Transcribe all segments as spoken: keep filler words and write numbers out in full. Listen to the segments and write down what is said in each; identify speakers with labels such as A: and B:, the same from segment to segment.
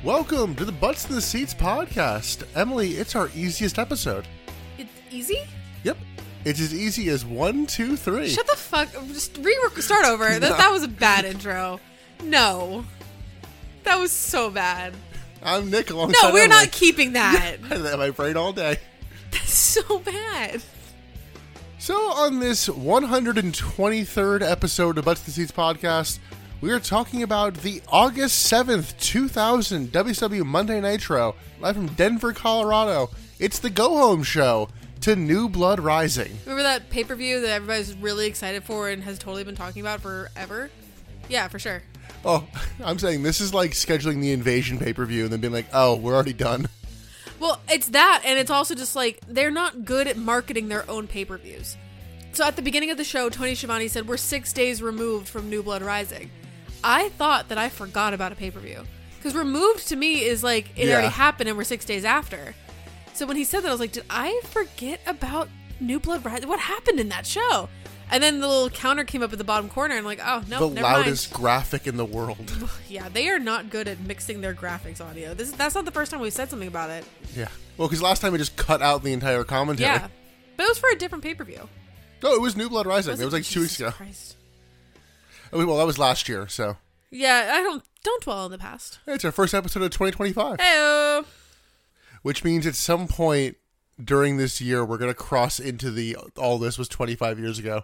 A: Welcome to the Butts in the Seats podcast. Emily, it's our easiest episode.
B: It's easy?
A: Yep. It's as easy as one, two, three.
B: Shut the fuck. Just re start over. That,
A: No.
B: that was a bad intro. No. That was so bad.
A: I'm Nick alongside
B: No, we're
A: Emily.
B: not keeping that.
A: I had that in my brain all day.
B: That's so bad.
A: So on this one hundred twenty-third episode of Butts in the Seats podcast, we are talking about the August seventh, two thousand W C W Monday Nitro, live from Denver, Colorado. It's the go-home show to New Blood Rising.
B: Remember that pay-per-view that everybody's really excited for and has totally been talking about forever? Yeah, for sure.
A: Oh, I'm saying this is like scheduling the Invasion pay-per-view and then being like, oh, we're already done.
B: Well, it's that, and it's also just like, they're not good at marketing their own pay-per-views. So at the beginning of the show, Tony Schiavone said, we're six days removed from New Blood Rising. I thought that I forgot about a pay-per-view. Because removed to me is like, it
A: Yeah.
B: already happened and we're six days after. So when he said that, I was like, did I forget about New Blood Rising? What happened in that show? And then the little counter came up at the bottom corner, and I'm like, oh, no,
A: the
B: never
A: loudest
B: mind.
A: graphic in the world.
B: Yeah, they are not good at mixing their graphics audio. This is, that's not the first time we've said something about it.
A: Yeah. Well, because last time we just cut out the entire commentary.
B: Yeah. But it was for a different pay-per-view.
A: No, it was New Blood Rising.
B: Was
A: It was like two weeks
B: Jesus
A: ago.
B: Christ.
A: Oh, well, that was last year, so.
B: Yeah, I don't don't dwell on the past.
A: It's our first episode of twenty twenty-five.
B: Heyo.
A: Which means at some point during this year, we're going to cross into the, all this was twenty-five years ago.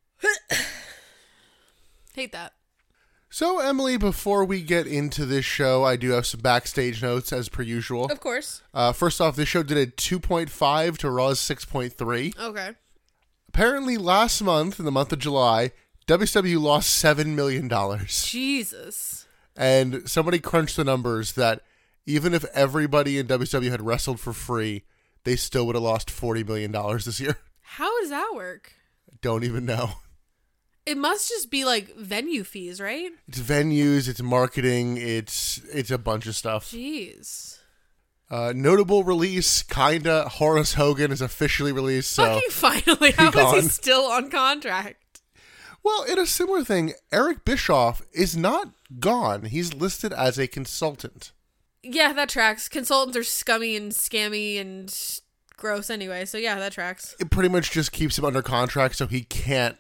B: Hate that.
A: So, Emily, before we get into this show, I do have some backstage notes as per usual.
B: Of course.
A: Uh, first off, this show did a two point five to Raw's six point three.
B: Okay.
A: Apparently, last month, in the month of July, W C W lost seven million dollars.
B: Jesus.
A: And somebody crunched the numbers that even if everybody in W C W had wrestled for free, they still would have lost forty million dollars this year.
B: How does that work?
A: Don't even know.
B: It must just be like venue fees, right?
A: It's venues, it's marketing, it's it's a bunch of stuff.
B: Jeez.
A: Uh, notable release, kinda. Horace Hogan is officially released. So,
B: Fucking finally. How is
A: gone.
B: he still on contract?
A: well, in a similar thing, Eric Bischoff is not gone. He's listed as a consultant.
B: Yeah, that tracks. Consultants are scummy and scammy and gross anyway, so yeah, that tracks.
A: It pretty much just keeps him under contract so he can't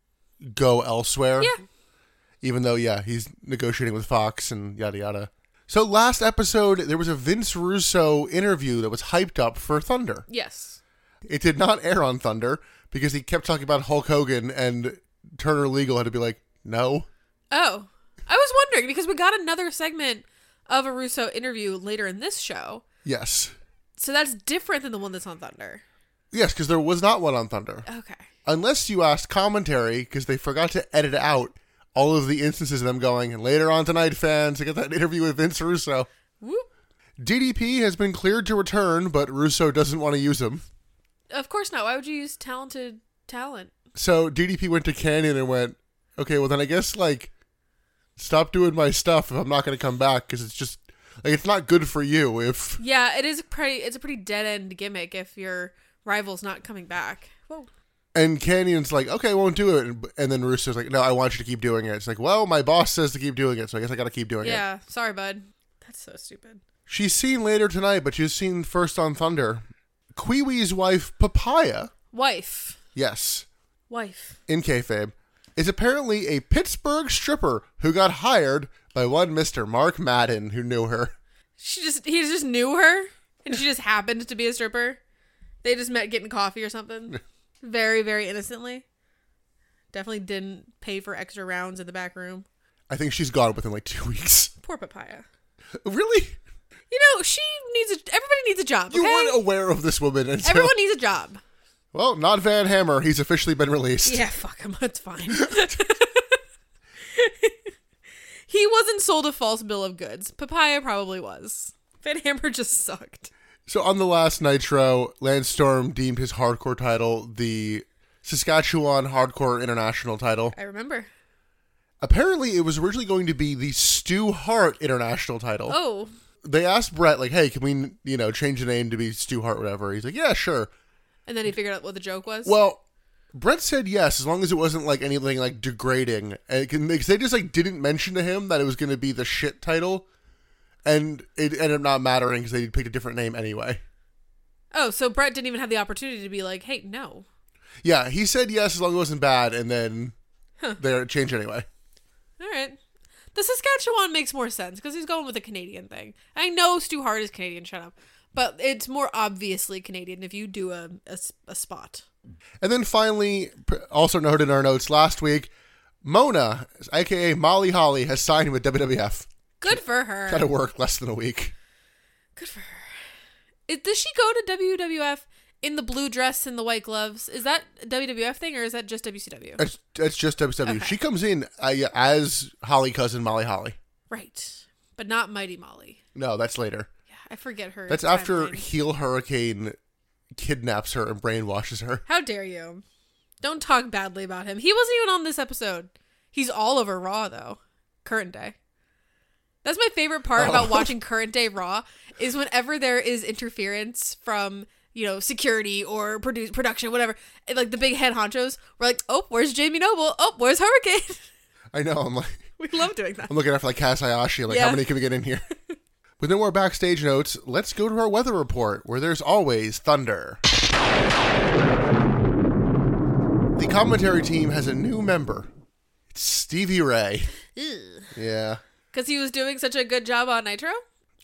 A: go elsewhere.
B: Yeah.
A: Even though, yeah, he's negotiating with Fox and yada yada. So last episode, there was a Vince Russo interview that was hyped up for Thunder.
B: Yes.
A: It did not air on Thunder because he kept talking about Hulk Hogan and Turner Legal had to be like, no.
B: Oh. I was wondering because we got another segment of a Russo interview later in this show.
A: Yes.
B: So that's different than the one that's on Thunder.
A: Yes, because there was not one on Thunder.
B: Okay.
A: Unless you asked commentary, because they forgot to edit out all of the instances of them going, and later on tonight, fans, I got that interview with Vince Russo.
B: Whoop.
A: D D P has been cleared to return, but Russo doesn't want to use him.
B: Of course not. Why would you use talented talent?
A: So D D P went to Canyon and went, okay, well then I guess, like, stop doing my stuff if I'm not going to come back, because it's just, like, it's not good for you if...
B: Yeah, it is a pretty, it's a pretty dead-end gimmick if your rival's not coming back. Whoa.
A: And Canyon's like, okay, I won't do it. And, and then Russo's like, no, I want you to keep doing it. It's like, well, my boss says to keep doing it, so I guess I got to keep doing it.
B: Yeah, sorry, bud. That's so stupid.
A: She's seen later tonight, but she's seen first on Thunder. Kwee-Wee's wife, Papaya,
B: Wife.
A: yes,
B: Wife.
A: in kayfabe, is apparently a Pittsburgh stripper who got hired by one Mister Mark Madden, who knew her.
B: She just, he just knew her, and she just happened to be a stripper. They just met getting coffee or something. Very, very innocently. Definitely didn't pay for extra rounds in the back room.
A: I think she's gone within like two weeks.
B: Poor Papaya.
A: Really?
B: You know, she needs a, everybody needs a job, okay?
A: You weren't aware of this woman until...
B: Everyone needs a job.
A: Well, not Van Hammer. He's officially been released.
B: Yeah, fuck him. That's fine. He wasn't sold a false bill of goods. Papaya probably was. Van Hammer just sucked.
A: So on the last Nitro, Lance Storm deemed his hardcore title the Saskatchewan Hardcore International title.
B: I remember.
A: Apparently, it was originally going to be the Stu Hart International title.
B: Oh.
A: They asked Brett, like, hey, can we, you know, change the name to be Stu Hart, whatever? He's like, yeah, sure.
B: And then he figured out what the joke was?
A: Well, Brett said yes, as long as it wasn't, like, anything, like, degrading. And it can, because they just, like, didn't mention to him that it was going to be the shit title. And it ended up not mattering because they picked a different name anyway.
B: Oh, so Brett didn't even have the opportunity to be like, hey, no.
A: Yeah, he said yes as long as it wasn't bad, and then
B: Huh.
A: they changed anyway.
B: All right. The Saskatchewan makes more sense because he's going with a Canadian thing. I know Stu Hart is Canadian, shut up. But it's more obviously Canadian if you do a, a, a spot.
A: And then finally, also noted in our notes last week, Mona, a k a. Molly Holly, has signed with W W F.
B: Good for her.
A: Got to work less than a week.
B: Good for her. It, does she go to W W F in the blue dress and the white gloves? Is that a W W F thing or is that just W C W?
A: It's, it's just W C W.
B: Okay.
A: She comes in uh, as Holly cousin Molly Holly.
B: Right. But not Mighty Molly.
A: No, that's later.
B: Yeah, I forget her.
A: That's after
B: timeline.
A: Heel Hurricane kidnaps her and brainwashes her.
B: How dare you? Don't talk badly about him. He wasn't even on this episode. He's all over Raw, though. Current day. That's my favorite part
A: Oh.
B: about watching current day Raw is whenever there is interference from, you know, security or produce production, whatever, and, like the big head honchos, we're like, oh, where's Jamie Noble? Oh, where's Hurricane?
A: I know. I'm like,
B: We love doing that.
A: I'm looking after like Kaz Hayashi. Like,
B: Yeah.
A: how many can we get in here? With no more backstage notes, let's go to our weather report, where there's always thunder. The commentary team has a new member. It's Stevie Ray. Yeah.
B: Because he was doing such a good job on Nitro?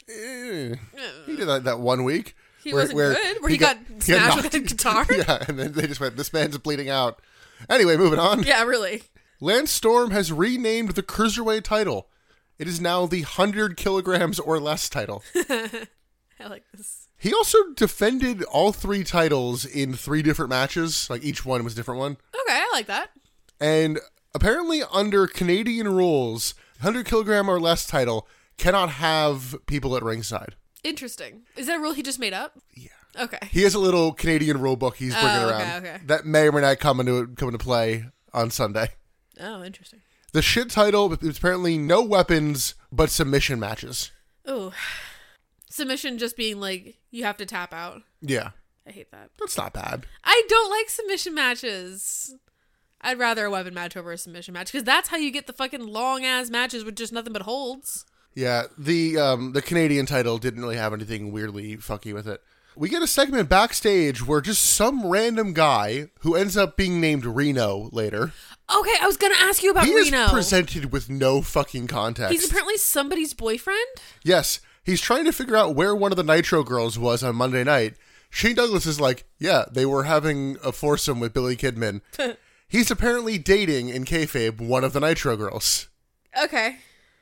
A: Eh, he did that, that one week.
B: He wasn't good, where he got smashed with a guitar?
A: Yeah, and then they just went, this man's bleeding out. Anyway, moving on.
B: Yeah, really.
A: Lance Storm has renamed the Cruiserweight title. It is now the one hundred kilograms or less title.
B: I like this.
A: He also defended all three titles in three different matches. Like, each one was a different one.
B: Okay, I like that.
A: And apparently under Canadian rules, one hundred kilogram or less title cannot have people at ringside.
B: Interesting. Is that a rule he just made up?
A: Yeah.
B: Okay.
A: He has a little Canadian rule book he's bringing
B: Oh, okay,
A: around.
B: okay.
A: That may or may not come into come into play on Sunday.
B: Oh, interesting.
A: The shit title is apparently no weapons, but submission matches.
B: Ooh. Submission just being like, you have to tap out.
A: Yeah.
B: I hate that.
A: That's not bad.
B: I don't like submission matches. I'd rather a weapon match over a submission match because that's how you get the fucking long ass matches with just nothing but holds.
A: Yeah, the um, the Canadian title didn't really have anything weirdly funky with it. We get a segment backstage where just some random guy who ends up being named Reno later.
B: Okay, I was going to ask you about
A: He
B: Reno.
A: is presented with no fucking context.
B: He's apparently somebody's boyfriend?
A: Yes, he's trying to figure out where one of the Nitro girls was on Monday night. Shane Douglas is like, yeah, they were having a foursome with Billy Kidman. He's apparently dating, in kayfabe, one of the Nitro girls.
B: Okay.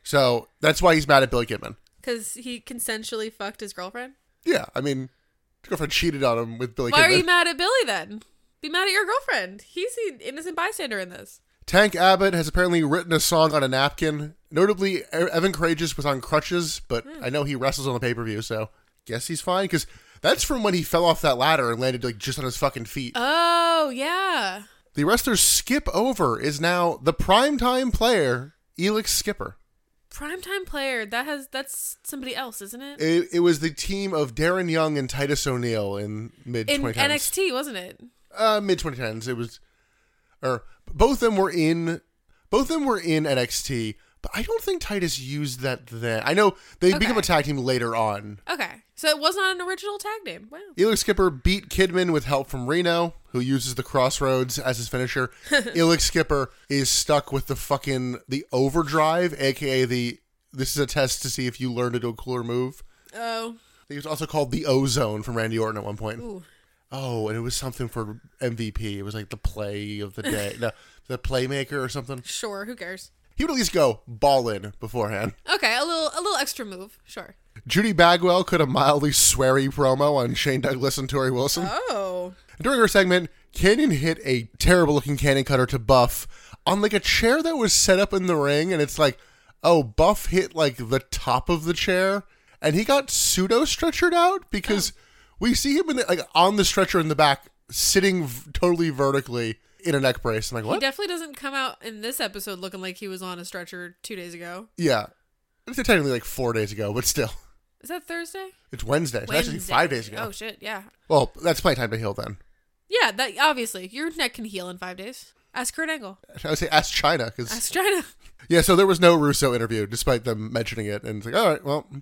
A: So that's why he's mad at Billy Kidman.
B: Because he consensually fucked his girlfriend?
A: Yeah, I mean, his girlfriend cheated on him with Billy
B: Why
A: Kidman.
B: are you mad at Billy then? Be mad at your girlfriend. He's the innocent bystander in this.
A: Tank Abbott has apparently written a song on a napkin. Notably, Evan Courageous was on crutches, but
B: Hmm.
A: I know he wrestles on the pay-per-view, so guess he's fine. Because that's from when he fell off that ladder and landed like just on his fucking feet.
B: Oh, yeah.
A: The wrestler Skip Over is now the primetime player, Elix Skipper.
B: Primetime player. That has that's somebody else, isn't it?
A: It, it was the team of Darren Young and Titus O'Neil in mid
B: In
A: twenty tens.
B: N X T, wasn't it?
A: Uh, mid twenty tens. It was, or both of them were in, both of them were in N X T. But I don't think Titus used that then. I know they
B: Okay.
A: become a tag team later on.
B: Okay. So it was not an original tag name. Wow.
A: Elix Skipper beat Kidman with help from Reno, who uses the Crossroads as his finisher. Elix Skipper is stuck with the fucking, the overdrive, aka the, this is a test to see if you learn to do a cooler move.
B: Oh.
A: He was also called the Ozone from Randy Orton at one point.
B: Ooh.
A: Oh, and it was something for M V P. It was like the play of the day. No, the playmaker or something.
B: Sure. Who cares?
A: He would at least go ball in beforehand.
B: Okay. A little, a little extra move. Sure.
A: Judy Bagwell could a mildly sweary promo on Shane Douglas and Tori Wilson.
B: Oh.
A: During her segment, Canyon hit a terrible looking cannon cutter to Buff on like a chair that was set up in the ring. And it's like, oh, Buff hit like the top of the chair and he got pseudo stretchered out because oh. we see him in the, like on the stretcher in the back sitting v- totally vertically in a neck brace. I'm like, what?
B: He definitely doesn't come out in this episode looking like he was on a stretcher two days ago.
A: Yeah. It's technically like four days ago, but still.
B: Is that Thursday?
A: It's Wednesday. So
B: Wednesday.
A: actually five days ago.
B: Oh, shit. Yeah.
A: Well, that's plenty of time to heal then.
B: Yeah, that obviously. Your neck can heal in five days. Ask Kurt Angle.
A: I would say ask China. Cause,
B: Ask China.
A: yeah, so there was no Russo interview, despite them mentioning it. And it's like, all right, well.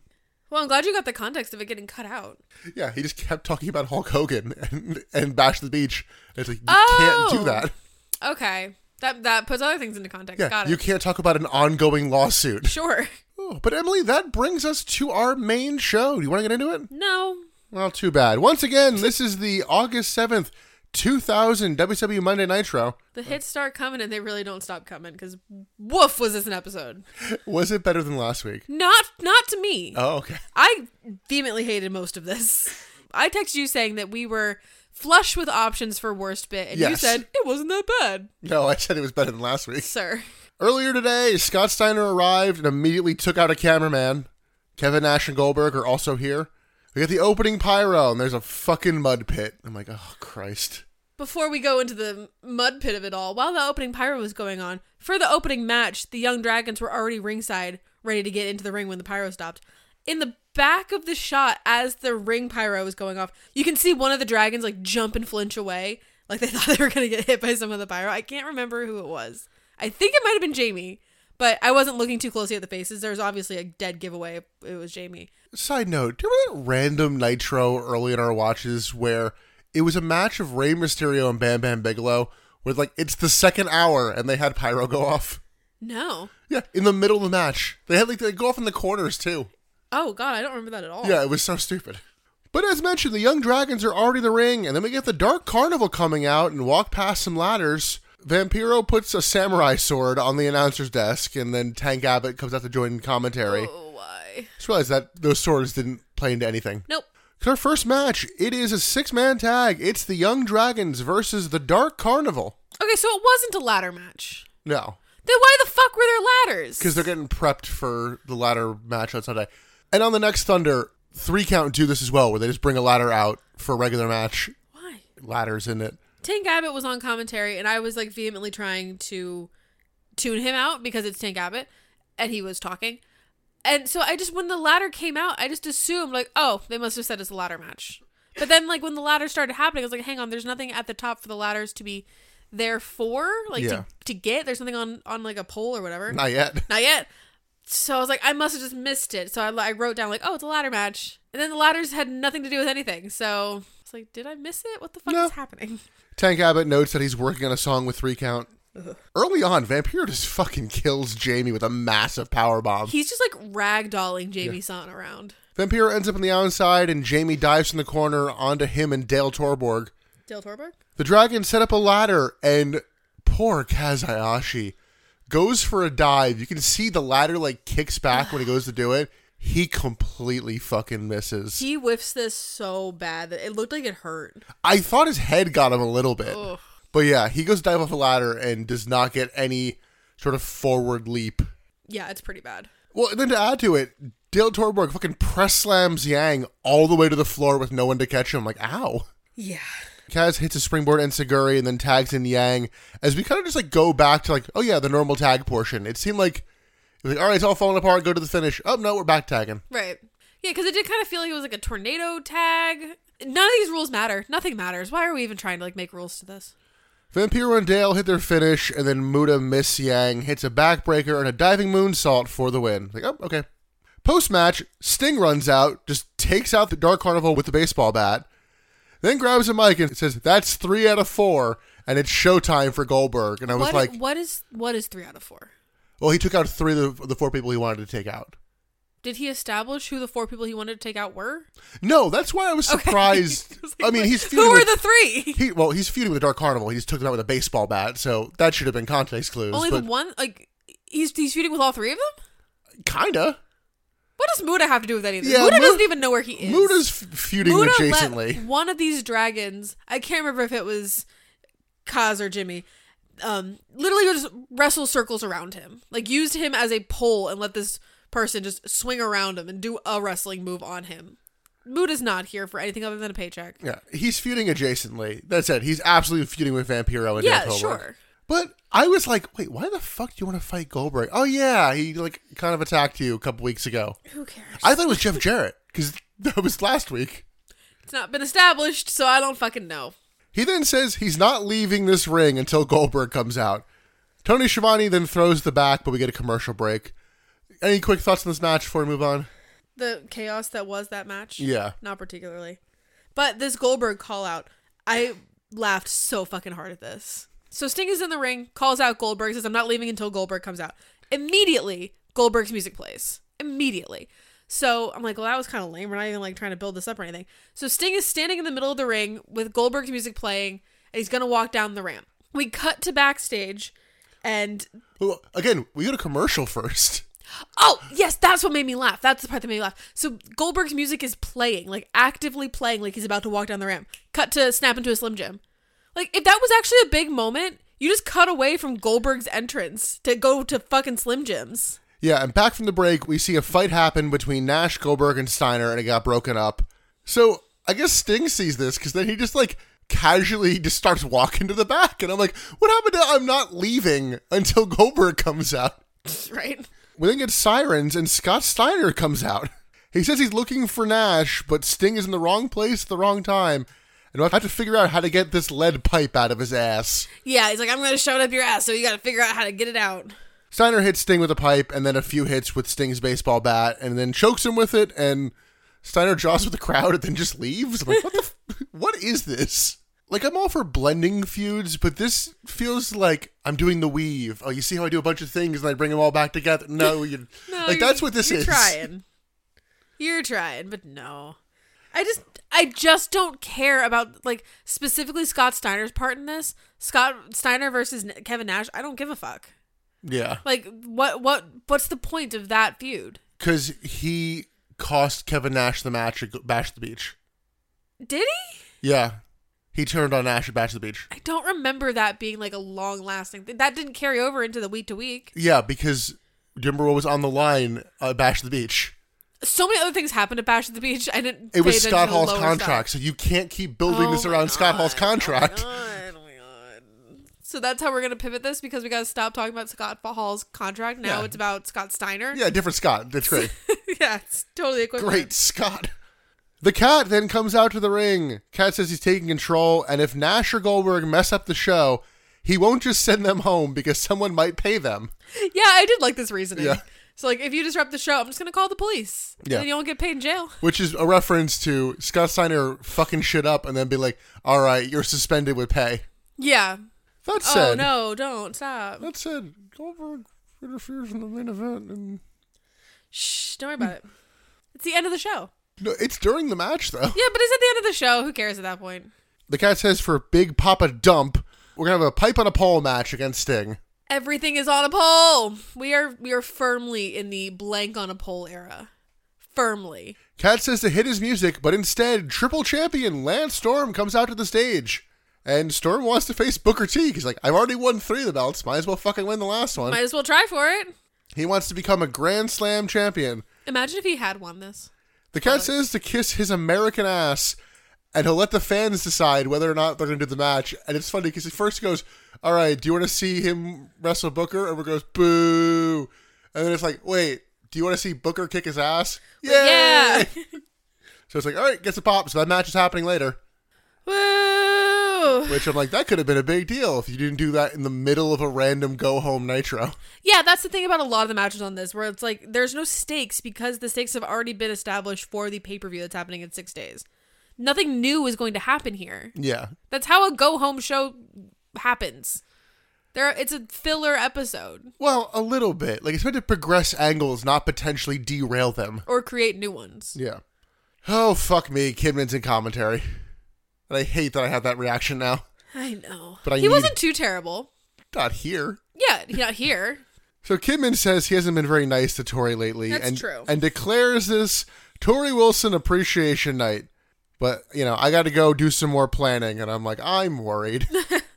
B: Well, I'm glad you got the context of it getting cut out.
A: Yeah, he just kept talking about Hulk Hogan and, and Bash the Beach. It's like, you
B: Oh!
A: can't do that.
B: Okay. That that puts other things into context.
A: Yeah,
B: Got it.
A: you can't talk about an ongoing lawsuit.
B: Sure.
A: Oh, but Emily, that brings us to our main show. Do you want to get into it?
B: No.
A: Well, too bad. Once again, this is the August seventh, two thousand W C W Monday Nitro.
B: The hits start coming and they really don't stop coming because woof was this an episode.
A: Was it better than last week?
B: Not not to me.
A: Oh, okay.
B: I vehemently hated most of this. I texted you saying that we were flush with options for worst bit, and you
A: Yes.
B: said it wasn't that bad.
A: No, I said it was better than last week.
B: Sir.
A: Earlier today, Scott Steiner arrived and immediately took out a cameraman. Kevin Nash and Goldberg are also here. We got the opening pyro, and there's a fucking mud pit. I'm like, oh, Christ.
B: Before we go into the mud pit of it all, while the opening pyro was going on, for the opening match, the Young Dragons were already ringside, ready to get into the ring when the pyro stopped. In the back of the shot, as the ring pyro was going off, you can see one of the dragons like jump and flinch away, like they thought they were going to get hit by some of the pyro. I can't remember who it was. I think it might have been Jamie, but I wasn't looking too closely at the faces. There was obviously a dead giveaway if it was Jamie.
A: Side note, do you remember that random Nitro early in our watches where it was a match of Rey Mysterio and Bam Bam Bigelow where, like, it's the second hour and they had pyro go off?
B: No.
A: Yeah, in the middle of the match. They had, like, they go off in the corners, too.
B: Oh, God, I don't remember that at all.
A: Yeah, it was so stupid. But as mentioned, the Young Dragons are already in the ring, and then we get the Dark Carnival coming out and walk past some ladders. Vampiro puts a samurai sword on the announcer's desk, and then Tank Abbott comes out to join commentary.
B: Oh, why?
A: Just realized that those swords didn't play into anything.
B: Nope.
A: Because our first match, it is a six-man tag. It's the Young Dragons versus the Dark Carnival.
B: Okay, so it wasn't a ladder match.
A: No.
B: Then why the fuck were there ladders?
A: Because they're getting prepped for the ladder match on Sunday. And on the next Thunder, three count do this as well, where they just bring a ladder out for a regular match.
B: Why?
A: Ladders in it.
B: Tank Abbott was on commentary, and I was like vehemently trying to tune him out because it's Tank Abbott, and he was talking. And so I just, when the ladder came out, I just assumed like, oh, they must have said it's a ladder match. But then like when the ladder started happening, I was like, hang on, there's nothing at the top for the ladders to be there for, like
A: Yeah.
B: to, to get. There's nothing on, on like a pole or whatever.
A: Not yet.
B: Not yet. So I was like, I must have just missed it. So I, I wrote down like, oh, it's a ladder match. And then the ladders had nothing to do with anything. So I was like, did I miss it? What the fuck
A: No.
B: is happening?
A: Tank Abbott notes that he's working on a song with three count. Ugh. Early on, Vampiro just fucking kills Jamie with a massive power bomb.
B: He's just like ragdolling Jamie yeah. Son around.
A: Vampiro ends up on the outside, and Jamie dives from the corner onto him and Dale Torborg.
B: Dale Torborg?
A: The Dragon set up a ladder, and poor Kaz Hayashi goes for a dive. You can see the ladder like kicks back when he goes to do it. He completely fucking misses.
B: He whiffs this so bad that it looked like it hurt.
A: I thought his head got him a little bit.
B: Ugh.
A: But yeah, he goes dive off a ladder and does not get any sort of forward leap.
B: Yeah, it's pretty bad.
A: Well, and then to add to it, Dale Torborg fucking press slams Yang all the way to the floor with no one to catch him. Like, ow.
B: Yeah.
A: Kaz hits a springboard enziguri and then tags in Yang as we kind of just like go back to like, oh yeah, the normal tag portion. It seemed like, it was like, all right, it's all falling apart, go to the finish. Oh, no, we're back tagging.
B: Right. Yeah, because it did kind of feel like it was like a tornado tag. None of these rules matter. Nothing matters. Why are we even trying to like make rules to this?
A: Vampiro and Dale hit their finish, and then Muta miss Yang, hits a backbreaker and a diving moonsault for the win. Like, oh, okay. Post-match, Sting runs out, just takes out the Dark Carnival with the baseball bat, then grabs a mic and says, that's three out of four, and it's showtime for Goldberg. And I was
B: what,
A: like...
B: What is what is three out of four?
A: Well, he took out three of the, the four people he wanted to take out.
B: Did he establish who the four people he wanted to take out were?
A: No, that's why I was surprised. Okay. I, was like, I mean, he's feuding
B: Who were
A: with,
B: the three?
A: He, well, he's feuding with the Dark Carnival. He just took them out with a baseball bat, so that should have been context clues.
B: Only
A: but
B: the one? Like, he's he's feuding with all three of them?
A: Kinda.
B: What does Muta have to do with anything?
A: Yeah,
B: Muta
A: Mu-
B: doesn't even know where he is.
A: Muta's f- feuding
B: Muta
A: adjacently.
B: Let one of these dragons, I can't remember if it was Kaz or Jimmy, um, literally just wrestle circles around him. Like, used him as a pole and let this person just swing around him and do a wrestling move on him. Muta's not here for anything other than a paycheck.
A: Yeah, he's feuding adjacently. That's it. He's absolutely feuding with Vampiro and
B: Yeah,
A: Dan Goldberg.
B: sure.
A: But I was like, wait, why the fuck do you want to fight Goldberg? Oh yeah, he like kind of attacked you a couple weeks ago.
B: Who cares?
A: I thought it was Jeff Jarrett because that was last week.
B: It's not been established, so I don't fucking know.
A: He then says he's not leaving this ring until Goldberg comes out. Tony Schiavone then throws the back, but we get a commercial break. Any quick thoughts on this match before we move on?
B: The chaos that was that match?
A: Yeah.
B: Not particularly. But this Goldberg call out, I laughed so fucking hard at this. So Sting is in the ring, calls out Goldberg, says, I'm not leaving until Goldberg comes out. Immediately, Goldberg's music plays. Immediately. So I'm like, well, that was kind of lame. We're not even like trying to build this up or anything. So Sting is standing in the middle of the ring with Goldberg's music playing, and he's going to walk down the ramp. We cut to backstage, and...
A: Well, again, we go to commercial first.
B: Oh, yes, that's what made me laugh. That's the part that made me laugh. So Goldberg's music is playing, like actively playing like he's about to walk down the ramp. Cut to snap into a Slim Jim. Like, if that was actually a big moment, you just cut away from Goldberg's entrance to go to fucking Slim Jims.
A: Yeah, and back from the break, we see a fight happen between Nash, Goldberg, and Steiner, and it got broken up. So I guess Sting sees this, because then he just, like, casually just starts walking to the back. And I'm like, what happened to I'm not leaving until Goldberg comes out?
B: Right?
A: We then get sirens, and Scott Steiner comes out. He says he's looking for Nash, but Sting is in the wrong place at the wrong time. And we'll have to figure out how to get this lead pipe out of his ass.
B: Yeah, he's like, I'm going to shove it up your ass, so you got to figure out how to get it out.
A: Steiner hits Sting with a pipe, and then a few hits with Sting's baseball bat, and then chokes him with it, and Steiner jaws with the crowd and then just leaves. I'm like, what the f- what is this? Like, I'm all for blending feuds, but this feels like I'm doing the weave. Oh, you see how I do a bunch of things and I bring them all back together? No, you
B: no
A: like that's what this
B: you're
A: is.
B: You're trying. You're trying, but no. I just I just don't care about, like, specifically Scott Steiner's part in this. Scott Steiner versus Kevin Nash, I don't give a fuck.
A: Yeah.
B: Like, what what what's the point of that feud?
A: Because he cost Kevin Nash the match at Bash at the Beach.
B: Did he?
A: Yeah. He turned on Nash at Bash at the Beach.
B: I don't remember that being, like, a long-lasting thing. That didn't carry over into the week-to-week.
A: Yeah, because do you remember what was on the line at Bash at the Beach?
B: So many other things happened at Bash at the Beach. I didn't
A: It was
B: pay
A: Scott
B: attention to
A: Hall's
B: the lower
A: contract,
B: stuff.
A: so you can't keep building
B: Oh
A: this
B: my
A: around
B: God.
A: Scott Hall's contract.
B: Oh my God. Oh my God. So that's how we're going to pivot this, because we got to stop talking about Scott Hall's contract. Now
A: Yeah.
B: it's about Scott Steiner.
A: Yeah, different Scott. That's great.
B: Yeah, it's totally equivalent.
A: Great Scott. The Cat then comes out to the ring. Cat says he's taking control, and if Nash or Goldberg mess up the show, he won't just send them home because someone might pay them.
B: Yeah, I did like this reasoning.
A: Yeah.
B: So, like, if you disrupt the show, I'm just going to call the police.
A: Yeah.
B: And you won't get paid in jail.
A: Which is a reference to Scott Steiner fucking shit up and then be like, all right, you're suspended with pay.
B: Yeah.
A: That said,
B: Oh, no, don't. Stop.
A: that said, Goldberg interferes in the main event, and
B: Shh, don't worry about it. It's the end of the show.
A: no, it's during the match though.
B: Yeah, but it's at the end of the show. Who cares at that point?
A: The Cat says for Big Papa Dump, we're gonna have a pipe on a pole match against Sting.
B: Everything is on a pole. We are we are firmly in the blank on a pole era. Firmly.
A: Cat says to hit his music, but instead, triple champion Lance Storm comes out to the stage. And Storm wants to face Booker T. He's like, I've already won three of the belts. Might as well fucking win the last one.
B: Might as well try for it.
A: He wants to become a Grand Slam champion.
B: Imagine if he had won this.
A: The Cat says to kiss his American ass, and he'll let the fans decide whether or not they're going to do the match. And it's funny because he first goes, all right, do you want to see him wrestle Booker? And we goes, boo. And then it's like, wait, do you want to see Booker kick his ass? Yay!
B: Yeah.
A: So it's like, all right, gets a pop. So that match is happening later.
B: Woo!
A: Which I'm like, that could have been a big deal if you didn't do that in the middle of a random go-home Nitro.
B: Yeah, that's the thing about a lot of the matches on this, where it's like, there's no stakes because the stakes have already been established for the pay-per-view that's happening in six days. Nothing new is going to happen here.
A: Yeah.
B: That's how a go-home show happens. There, it's a filler episode.
A: Well, a little bit. Like, it's meant to progress angles, not potentially derail them.
B: Or create new ones.
A: Yeah. Oh, fuck me. Kidman's in commentary. And I hate that I have that reaction now.
B: I know.
A: But I
B: he
A: need-
B: wasn't too terrible.
A: Not here.
B: Yeah, not here.
A: So Kidman says he hasn't been very nice to Tori lately.
B: That's
A: and,
B: true.
A: And declares this Tori Wilson appreciation night. But, you know, I got to go do some more planning. And I'm like, I'm worried.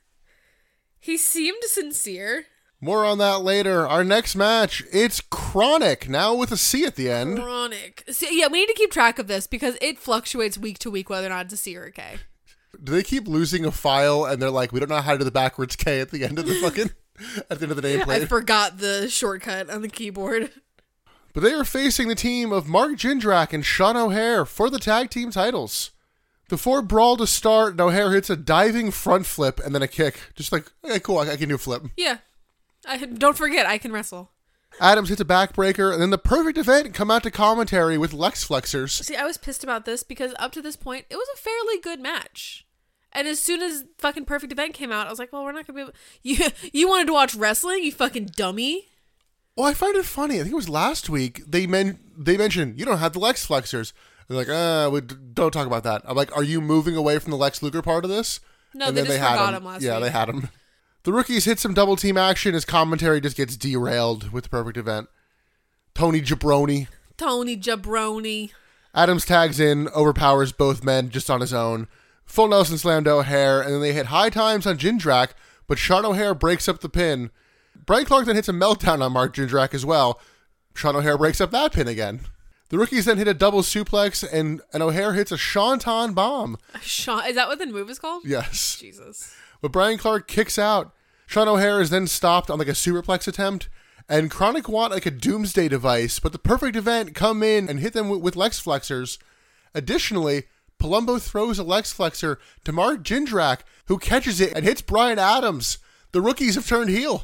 B: He seemed sincere.
A: More on that later. Our next match, it's Chronic, now with a C at the end.
B: Chronic. So, yeah, we need to keep track of this because it fluctuates week to week whether or not it's a C or a K.
A: Do they keep losing a file and they're like, we don't know how to do the backwards K at the end of the fucking, at the end of the
B: I
A: nameplate?
B: forgot the shortcut on the keyboard.
A: But they are facing the team of Mark Jindrak and Sean O'Haire for the tag team titles. Before Brawl to start, and O'Haire hits a diving front flip and then a kick. Just like, okay, cool, I, I can do a flip.
B: Yeah. I Don't forget, I can wrestle.
A: Adams hits a backbreaker, and then the Perfect Event come out to commentary with Lex Flexors.
B: See, I was pissed about this because up to this point, it was a fairly good match. And as soon as fucking Perfect Event came out, I was like, well, we're not going to be able... You, you wanted to watch wrestling, you fucking dummy?
A: Well, I find it funny. I think it was last week, they men- they mentioned, you don't have the Lex Flexors. They're like, uh, we d- don't talk about that. I'm like, are you moving away from the Lex Luger part of this?
B: No,
A: and
B: they
A: then
B: just
A: they had
B: forgot
A: him.
B: him last
A: Yeah,
B: week.
A: they had him. The rookies hit some double team action as commentary just gets derailed with the Perfect Event. Tony Jabroni.
B: Tony Jabroni.
A: Adams tags in, overpowers both men just on his own. Full Nelson slam to O'Haire, and then they hit high times on Jindrak, but Sean O'Haire breaks up the pin. Brian Clark then hits a meltdown on Mark Jindrak as well. Sean O'Haire breaks up that pin again. The rookies then hit a double suplex, and, and O'Haire hits a Shanton bomb.
B: Sean, is that what the move is called?
A: Yes.
B: Jesus.
A: But Brian Clark kicks out. Sean O'Haire is then stopped on like a superplex attempt, and Chronic want like a doomsday device, but the Perfect Event come in and hit them with, with Lex Flexors. Additionally, Palumbo throws a Lex Flexor to Mark Jindrak, who catches it and hits Brian Adams. The rookies have turned heel.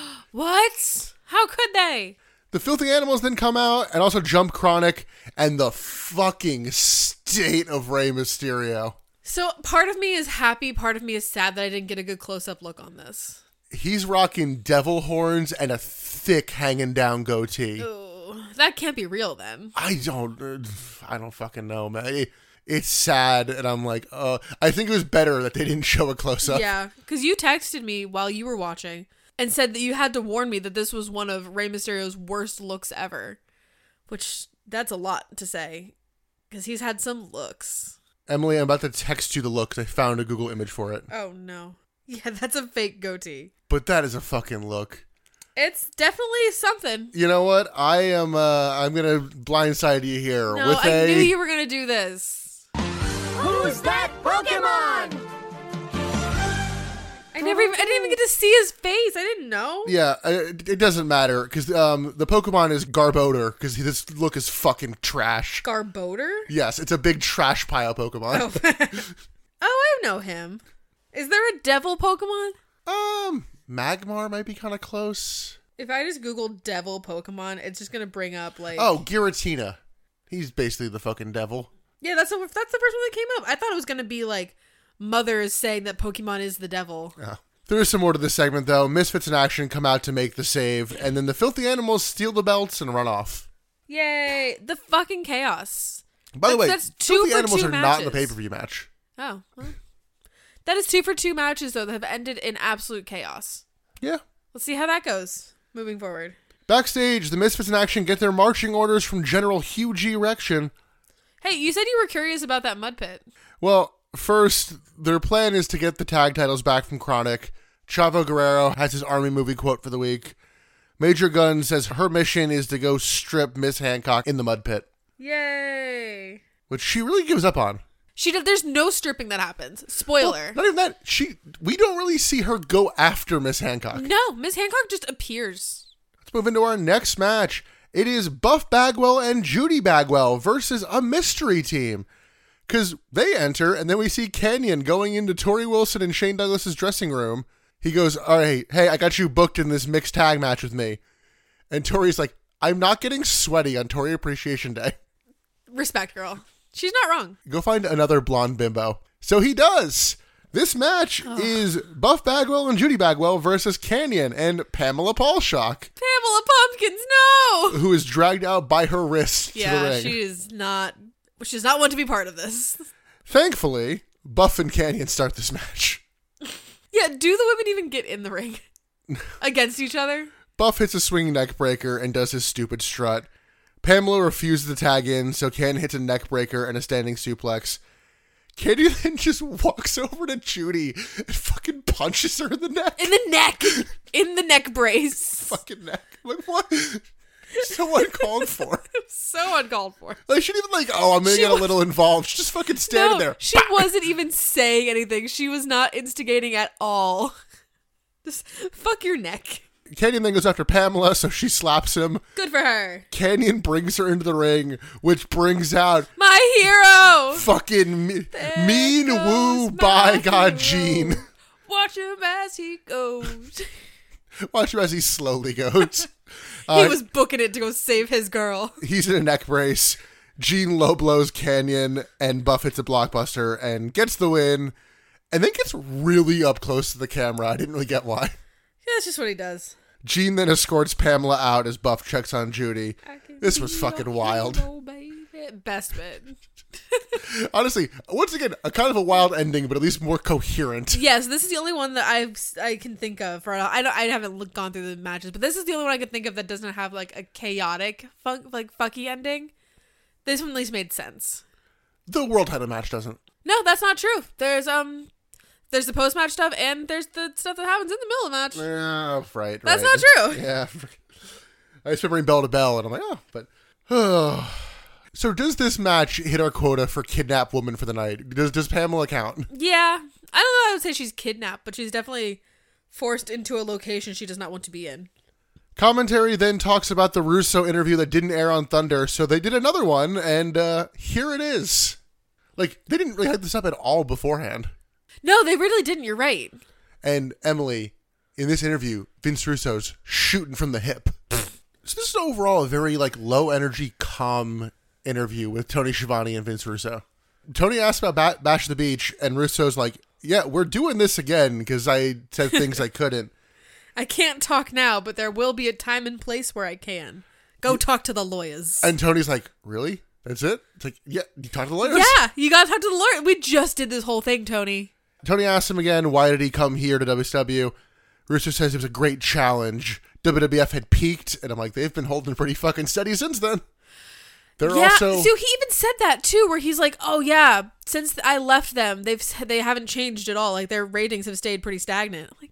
B: What? How could they?
A: The Filthy Animals then come out and also jump Chronic, and the fucking state of Rey Mysterio.
B: So part of me is happy, part of me is sad that I didn't get a good close-up look on this.
A: He's rocking devil horns and a thick hanging down goatee.
B: Ooh, that can't be real then.
A: I don't, uh, I don't fucking know, man. It, it's sad, and I'm like, uh, I think it was better that they didn't show a close-up.
B: Yeah, because you texted me while you were watching and said that you had to warn me that this was one of Rey Mysterio's worst looks ever. Which, that's a lot to say, because he's had some looks.
A: Emily, I'm about to text you the look. I found a Google image for it.
B: Oh, no. Yeah, that's a fake goatee.
A: But that is a fucking look.
B: It's definitely something.
A: You know what? I am, uh, I'm gonna blindside you here
B: No,
A: with
B: I
A: a...
B: knew you were going to do this.
C: Who's that Pokemon?
B: I never even, I didn't even get to see his face. I didn't know.
A: Yeah, uh, it doesn't matter, because um, the Pokemon is Garbodor, because this look is fucking trash.
B: Garbodor?
A: Yes, it's a big trash pile Pokemon.
B: Oh. Oh, I know him. Is there a devil Pokemon?
A: Um, Magmar might be kind of close.
B: If I just Google devil Pokemon, it's just going to bring up like...
A: Oh, Giratina. He's basically the fucking devil.
B: Yeah, that's the, that's the first one that came up. I thought it was going to be like mothers saying that Pokemon is the devil.
A: Yeah. There is some more to this segment, though. Misfits in action come out to make the save, and then the Filthy Animals steal the belts and run off.
B: Yay. The fucking chaos.
A: By the
B: That's-
A: way,
B: that's two
A: Filthy
B: for
A: Animals
B: two
A: are not in the
B: matches.
A: pay-per-view match.
B: Oh, well. That is two for two matches, though, that have ended in absolute chaos.
A: Yeah.
B: Let's see how that goes moving forward.
A: Backstage, the Misfits in action get their marching orders from General Hugh G. Erection.
B: Hey, you said you were curious about that mud pit.
A: Well, first, their plan is to get the tag titles back from Chronic. Chavo Guerrero has his Army movie quote for the week. Major Gunn says her mission is to go strip Miss Hancock in the mud pit,
B: Yay.
A: which she really gives up on.
B: She did, there's no stripping that happens. Spoiler.
A: Well, not even that. She, we don't really see her go after Miss Hancock.
B: No, Miss Hancock just appears.
A: Let's move into our next match. It is Buff Bagwell and Judy Bagwell versus a mystery team. Because they enter, and then we see Canyon going into Tori Wilson and Shane Douglas's dressing room. He goes, all right, hey, I got you booked in this mixed tag match with me. And Tori's like, I'm not getting sweaty on Tori Appreciation Day.
B: Respect, girl. She's not wrong.
A: Go find another blonde bimbo. So he does. This match oh. is Buff Bagwell and Judy Bagwell versus Canyon and Pamela Paulshock.
B: Pamela Pumpkins, no!
A: Who is dragged out by her wrist
B: yeah,
A: to the ring.
B: she is not, she's not one to be part of this.
A: Thankfully, Buff and Canyon start this match.
B: Yeah, do the women even get in the ring against each other?
A: Buff hits a swinging neck breaker and does his stupid strut. Pamela refuses to tag in, so Canyon hits a neck breaker and a standing suplex. Canyon then just walks over to Judy and fucking punches her in the neck.
B: In the neck! In the neck brace.
A: Fucking neck. Like, what? So uncalled for.
B: So uncalled for.
A: Like, she didn't even like, oh, I'm gonna
B: she
A: get
B: was,
A: a little involved. She's just fucking standing
B: no,
A: there.
B: She wasn't even saying anything. She was not instigating at all. Just fuck your neck.
A: Canyon then goes after Pamela, so she slaps him.
B: Good for her.
A: Canyon brings her into the ring, which brings out
B: my hero.
A: Fucking me- mean woo by God Gene.
B: Watch him as he goes.
A: Watch him as he slowly goes. Uh,
B: he was booking it to go save his girl.
A: He's in a neck brace. Gene low blows Canyon, and Buff hits a blockbuster and gets the win, and then gets really up close to the camera. I didn't really get why.
B: Yeah, that's just what he does.
A: Gene then escorts Pamela out as Buff checks on Judy. This was fucking wild.
B: Hero, baby. Best bit.
A: Honestly, once again, a kind of a wild ending, but at least more coherent.
B: Yes, this is the only one that I've I can think of. For I don't I haven't looked, gone through the matches, but this is the only one I can think of that doesn't have like a chaotic fun, like fucky ending. This one at least made sense.
A: The world title match doesn't.
B: No, that's not true. There's um, there's the post match stuff, and there's the stuff that happens in the middle of the match.
A: Oh, right,
B: That's
A: right.
B: not true.
A: Yeah, I just remembering bell to bell, and I'm like, oh, but. Oh. So does this match hit our quota for kidnap woman for the night? Does does Pamela count?
B: Yeah, I don't know. I would say she's kidnapped, but she's definitely forced into a location she does not want to be in.
A: Commentary then talks about the Russo interview that didn't air on Thunder, so they did another one, and uh, here it is. Like, they didn't really hype this up at all beforehand.
B: No, they really didn't. You're right.
A: And Emily, in this interview, Vince Russo's shooting from the hip. So this is overall a very, like, low-energy, calm interview with Tony Schiavone and Vince Russo. Tony asked about ba- Bash at the Beach, and Russo's like, yeah, we're doing this again because I said things I couldn't.
B: I can't talk now, but there will be a time and place where I can. Go talk to the lawyers.
A: And Tony's like, really? That's it? It's like, yeah, you talk to the lawyers?
B: Yeah, you gotta talk to the lawyer. We just did this whole thing, Tony.
A: Tony asks him again, why did he come here to W C W? Russo says it was a great challenge. W W F had peaked, and I'm like, they've been holding pretty fucking steady since then. They're
B: yeah,
A: also...
B: so he even said that too, where he's like, "Oh yeah, since I left them, they've they haven't changed at all. Like their ratings have stayed pretty stagnant." I'm like,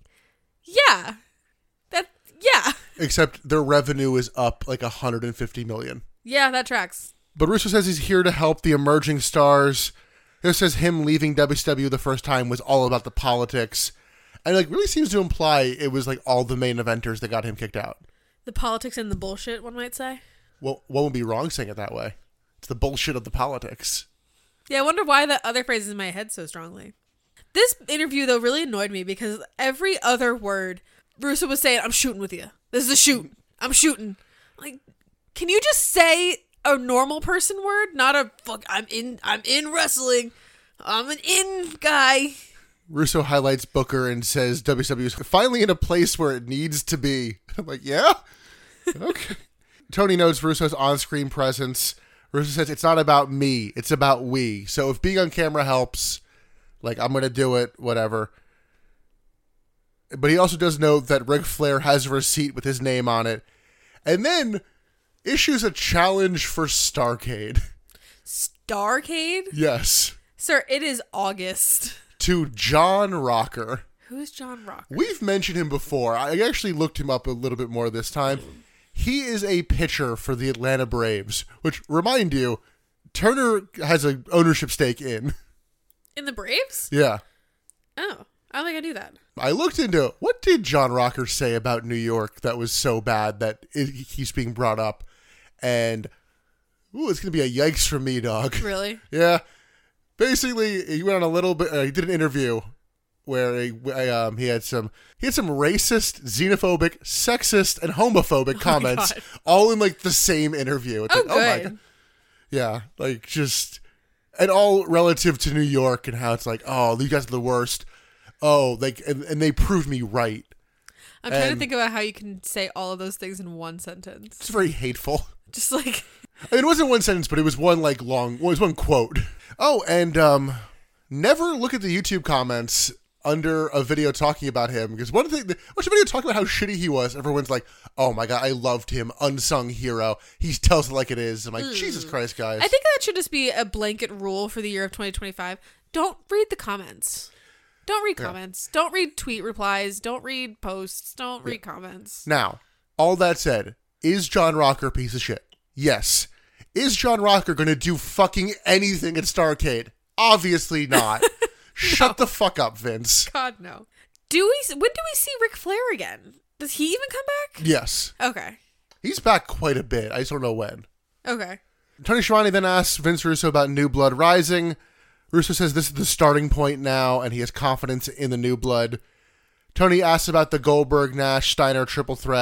B: yeah, that yeah,
A: except their revenue is up like one hundred fifty million.
B: Yeah, that tracks.
A: But Russo says he's here to help the emerging stars. This says him leaving W C W the first time was all about the politics, and like really seems to imply it was like all the main eventers that got him kicked out.
B: The politics and the bullshit, one might say.
A: Well, one would be wrong saying it that way. It's the bullshit of the politics.
B: Yeah, I wonder why that other phrase is in my head so strongly. This interview, though, really annoyed me because every other word Russo was saying, I'm shooting with you. This is a shoot. I'm shooting. Like, can you just say a normal person word? Not a, fuck, I'm in, I'm in wrestling. I'm an in guy.
A: Russo highlights Booker and says W C W is finally in a place where it needs to be. I'm like, yeah? Okay. Tony notes Russo's on-screen presence. Russo says, it's not about me, it's about we. So if being on camera helps, like, I'm going to do it, whatever. But he also does note that Ric Flair has a receipt with his name on it. And then issues a challenge for Starrcade.
B: Starrcade?
A: Yes.
B: Sir, it is August.
A: To John Rocker.
B: Who's John Rocker?
A: We've mentioned him before. I actually looked him up a little bit more this time. He is a pitcher for the Atlanta Braves, which, remind you, Turner has an ownership stake in.
B: In the Braves?
A: Yeah.
B: Oh, I don't think I knew that.
A: I looked into, what did John Rocker say about New York that was so bad that it keeps being brought up? And, ooh, it's going to be a yikes from me, dog.
B: Really?
A: Yeah. Basically, he went on a little bit, uh, he did an interview where he, um, he had some he had some racist, xenophobic, sexist, and homophobic
B: Oh
A: comments all in like the same interview. It's
B: Oh,
A: like, oh my
B: good.
A: God. Yeah, like just and all relative to New York and how it's like, oh, you guys are the worst. Oh, like and, and they proved me right.
B: I'm trying to
A: And-
B: think about how you can say all of those things in one sentence.
A: It's very hateful.
B: Just like,
A: I mean, it wasn't one sentence, but it was one like long. It was one quote. Oh, and um, never look at the YouTube comments under a video talking about him because one thing, watch a video talking about how shitty he was. Everyone's like, "Oh my god, I loved him, unsung hero. He tells it like it is." I'm like, Jesus Christ, guys.
B: I think that should just be a blanket rule for the year of twenty twenty-five. Don't read the comments. Don't read comments. Don't read tweet replies. Don't read posts. Don't read comments.
A: Now, all that said, is John Rocker a piece of shit? Yes. Is John Rocker going to do fucking anything at Starrcade? Obviously not. Shut the fuck up, Vince.
B: God, no. Do we? When do we see Ric Flair again? Does he even come back?
A: Yes.
B: Okay.
A: He's back quite a bit. I just don't know when.
B: Okay.
A: Tony Schiavone then asks Vince Russo about New Blood Rising. Russo says this is the starting point now, and he has confidence in the New Blood. Tony asks about the Goldberg, Nash, Steiner triple threat,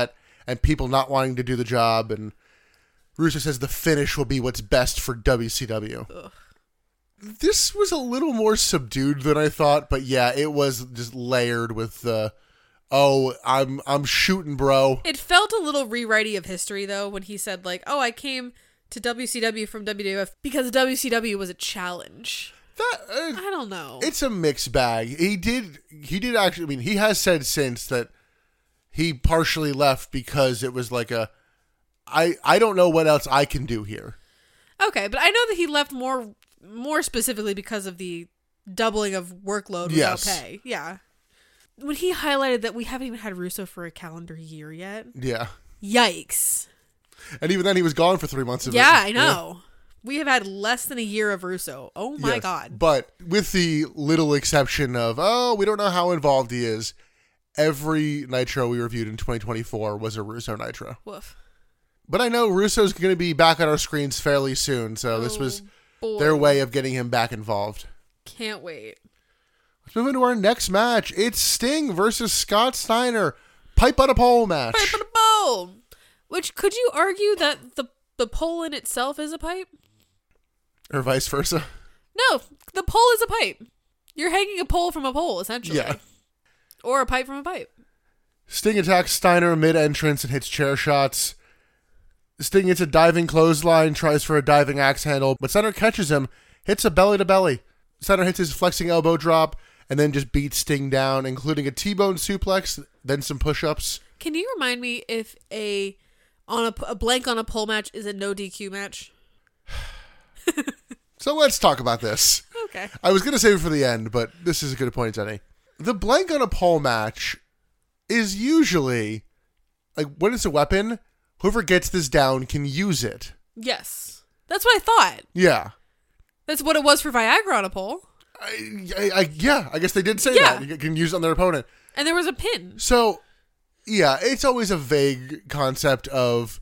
A: and people not wanting to do the job. And Russo says the finish will be what's best for W C W.
B: Ugh.
A: This was a little more subdued than I thought, but yeah, it was just layered with the, oh, I'm I'm shooting, bro.
B: It felt a little rewriting of history, though, when he said, like, oh, I came to W C W from W W F because W C W was a challenge.
A: That uh,
B: I don't know.
A: It's a mixed bag. He did, he did actually, I mean, he has said since that he partially left because it was like a, I, I don't know what else I can do here.
B: Okay, but I know that he left more more specifically because of the doubling of workload without
A: Yes.
B: pay. Yeah. When he highlighted that we haven't even had Russo for a calendar year yet.
A: Yeah.
B: Yikes.
A: And even then he was gone for three months of
B: Yeah,
A: it.
B: I know. We have had less than a year of Russo. Oh my
A: Yes.
B: God.
A: But with the little exception of, oh, we don't know how involved he is, every Nitro we reviewed in twenty twenty-four was a Russo Nitro.
B: Woof.
A: But I know Russo's going to be back on our screens fairly soon, so this was
B: Oh, boy.
A: their way of getting him back involved.
B: Can't wait.
A: Let's move into our next match. It's Sting versus Scott Steiner. Pipe on a pole match.
B: Pipe on a pole! Which, could you argue that the, the pole in itself is a pipe?
A: Or vice versa.
B: No, the pole is a pipe. You're hanging a pole from a pole, essentially.
A: Yeah.
B: Or a pipe from a pipe.
A: Sting attacks Steiner mid-entrance and hits chair shots. Sting hits a diving clothesline, tries for a diving axe handle, but Steiner catches him, hits a belly-to-belly. Steiner hits his flexing elbow drop, and then just beats Sting down, including a T-bone suplex, then some push-ups.
B: Can you remind me if a on a, a blank on a pole match is a no D Q match?
A: So let's talk about this.
B: Okay.
A: I was going to save it for the end, but this is a good point, Jenny. The blank on a pole match is usually, like, when it's a weapon, whoever gets this down can use it.
B: Yes. That's what I thought.
A: Yeah.
B: That's what it was for Viagra on a pole.
A: I, I, I, yeah, I guess they did say
B: Yeah.
A: that. You can use it on their opponent.
B: And there was a pin.
A: So, yeah, it's always a vague concept of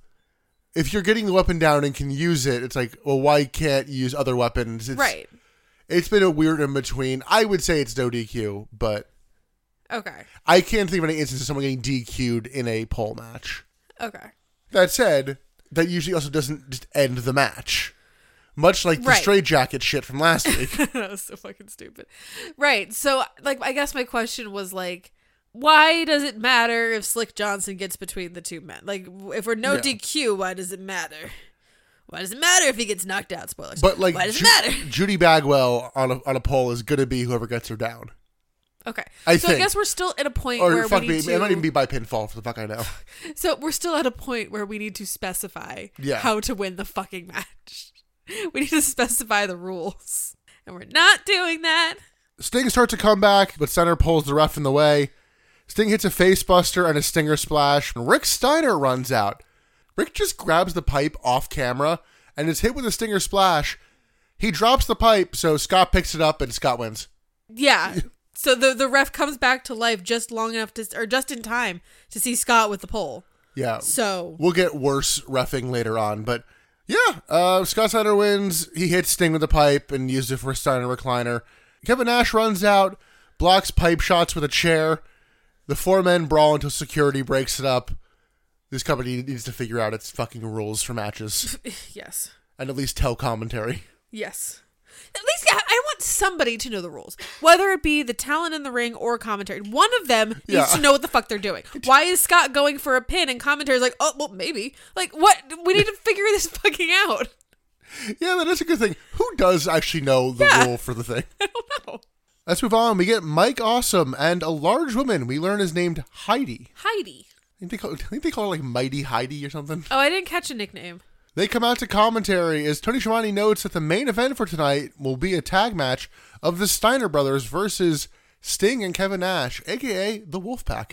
A: if you're getting the weapon down and can use it, it's like, well, why can't you use other weapons? It's,
B: Right.
A: It's been a weird in between. I would say it's no D Q, but
B: Okay.
A: I can't think of any instance of someone getting D Q'd in a pole match.
B: Okay.
A: That said, that usually also doesn't just end the match. Much like the
B: Right.
A: straitjacket shit from last week.
B: That was so fucking stupid. Right. So, like, I guess my question was, like, why does it matter if Slick Johnson gets between the two men? Like, if we're no
A: Yeah.
B: D Q, why does it matter? Why does it matter if he gets knocked out? Spoilers.
A: But like
B: why does
A: Ju-
B: it matter?
A: Judy Bagwell on a on a pole is gonna be whoever gets her down.
B: Okay.
A: I
B: so
A: think.
B: I guess we're still at a point
A: Or
B: where
A: fuck
B: we
A: me,
B: need to...
A: it might even be by pinfall for the fuck I know.
B: So we're still at a point where we need to specify
A: Yeah.
B: how to win the fucking match. We need to specify the rules. And we're not doing that.
A: Sting starts a comeback, but Steiner pulls the ref in the way. Sting hits a face buster and a stinger splash. Rick Steiner runs out. Rick just grabs the pipe off camera and is hit with a stinger splash. He drops the pipe, so Scott picks it up and Scott wins.
B: Yeah. So the the ref comes back to life just long enough to, or just in time to see Scott with the pole.
A: Yeah.
B: So
A: We'll get worse reffing later on, but yeah, uh, Scott Steiner wins. He hits Sting with the pipe and used it for a Steiner recliner. Kevin Nash runs out, blocks pipe shots with a chair. The four men brawl until security breaks it up. This company needs to figure out its fucking rules for matches
B: yes,
A: and at least tell commentary.
B: yes. At least I I want somebody to know the rules, whether it be the talent in the ring or commentary. One of them needs
A: Yeah.
B: to know what the fuck they're doing. Why is Scott going for a pin and commentary's like, oh well, maybe. Like what? We need to figure this fucking out.
A: Yeah, that is a good thing. Who does actually know the
B: Yeah.
A: rule for the thing?
B: I don't know.
A: Let's move on. We get Mike Awesome and a large woman we learn is named Heidi.
B: Heidi.
A: I think they call, I think they call her like Mighty Heidi or something.
B: Oh, I didn't catch a nickname.
A: They come out to commentary as Tony Schiavone notes that the main event for tonight will be a tag match of the Steiner brothers versus Sting and Kevin Nash, a k a the Wolfpack.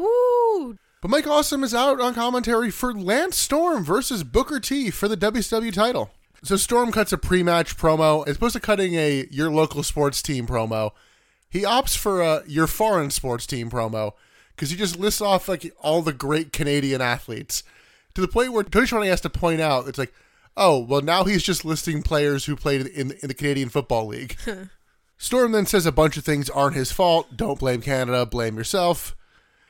B: Oh,
A: But Mike Awesome is out on commentary for Lance Storm versus Booker T for the W C W title. So Storm cuts a pre-match promo. As opposed to cutting a your local sports team promo, he opts for a your foreign sports team promo because he just lists off like all the great Canadian athletes. To the point where Tony Schiavone has to point out, it's like, oh, well, now he's just listing players who played in, in the Canadian Football League. Storm then says a bunch of things aren't his fault. Don't blame Canada, blame yourself.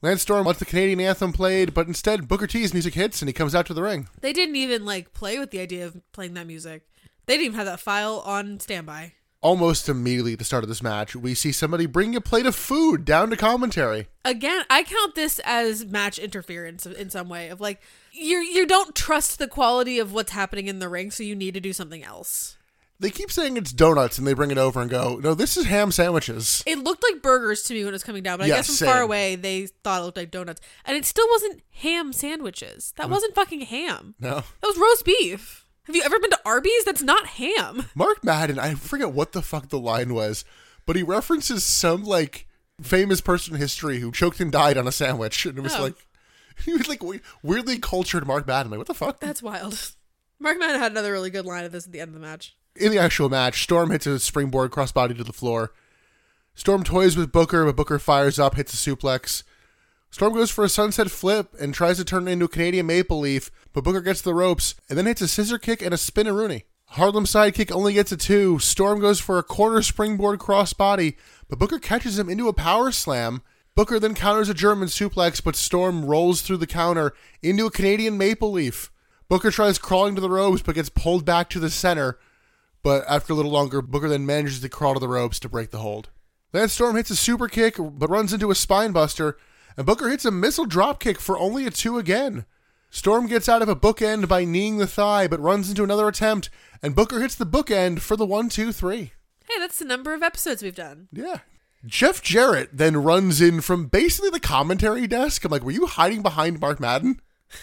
A: Lance Storm wants the Canadian anthem played, but instead Booker T's music hits and he comes out to the ring.
B: They didn't even like play with the idea of playing that music. They didn't even have that file on standby.
A: Almost immediately at the start of this match, we see somebody bring a plate of food down to commentary.
B: Again, I count this as match interference in some way of like, you you don't trust the quality of what's happening in the ring, so you need to do something else.
A: They keep saying it's donuts and they bring it over and go, no, this is ham sandwiches.
B: It looked like burgers to me when it was coming down, but
A: Yeah,
B: I guess from
A: same.
B: far away, they thought it looked like donuts. And it still wasn't ham sandwiches. That wasn't fucking ham.
A: No.
B: That was roast beef. Have you ever been to Arby's? That's not ham.
A: Mark Madden, I forget what the fuck the line was, but he references some, like, famous person in history who choked and died on a sandwich. And it was
B: Oh.
A: like, he was like we- weirdly cultured Mark Madden. Like, what the fuck?
B: That's wild. Mark Madden had another really good line of this at the end of the match.
A: In the actual match, Storm hits a springboard crossbody to the floor. Storm toys with Booker, but Booker fires up, hits a suplex. Storm goes for a sunset flip and tries to turn it into a Canadian Maple Leaf, but Booker gets the ropes and then hits a scissor kick and a spin-a-rooney. Harlem sidekick only gets a two. Storm goes for a corner springboard crossbody, but Booker catches him into a power slam. Booker then counters a German suplex, but Storm rolls through the counter into a Canadian Maple Leaf. Booker tries crawling to the ropes, but gets pulled back to the center. But after a little longer, Booker then manages to crawl to the ropes to break the hold. Lance Storm hits a super kick, but runs into a spine buster, and Booker hits a missile drop kick for only a two again. Storm gets out of a bookend by kneeing the thigh, but runs into another attempt, and Booker hits the bookend for the one, two, three.
B: Hey, that's the number of episodes we've done.
A: Yeah. Jeff Jarrett then runs in from basically the commentary desk. I'm like, were you hiding behind Mark Madden?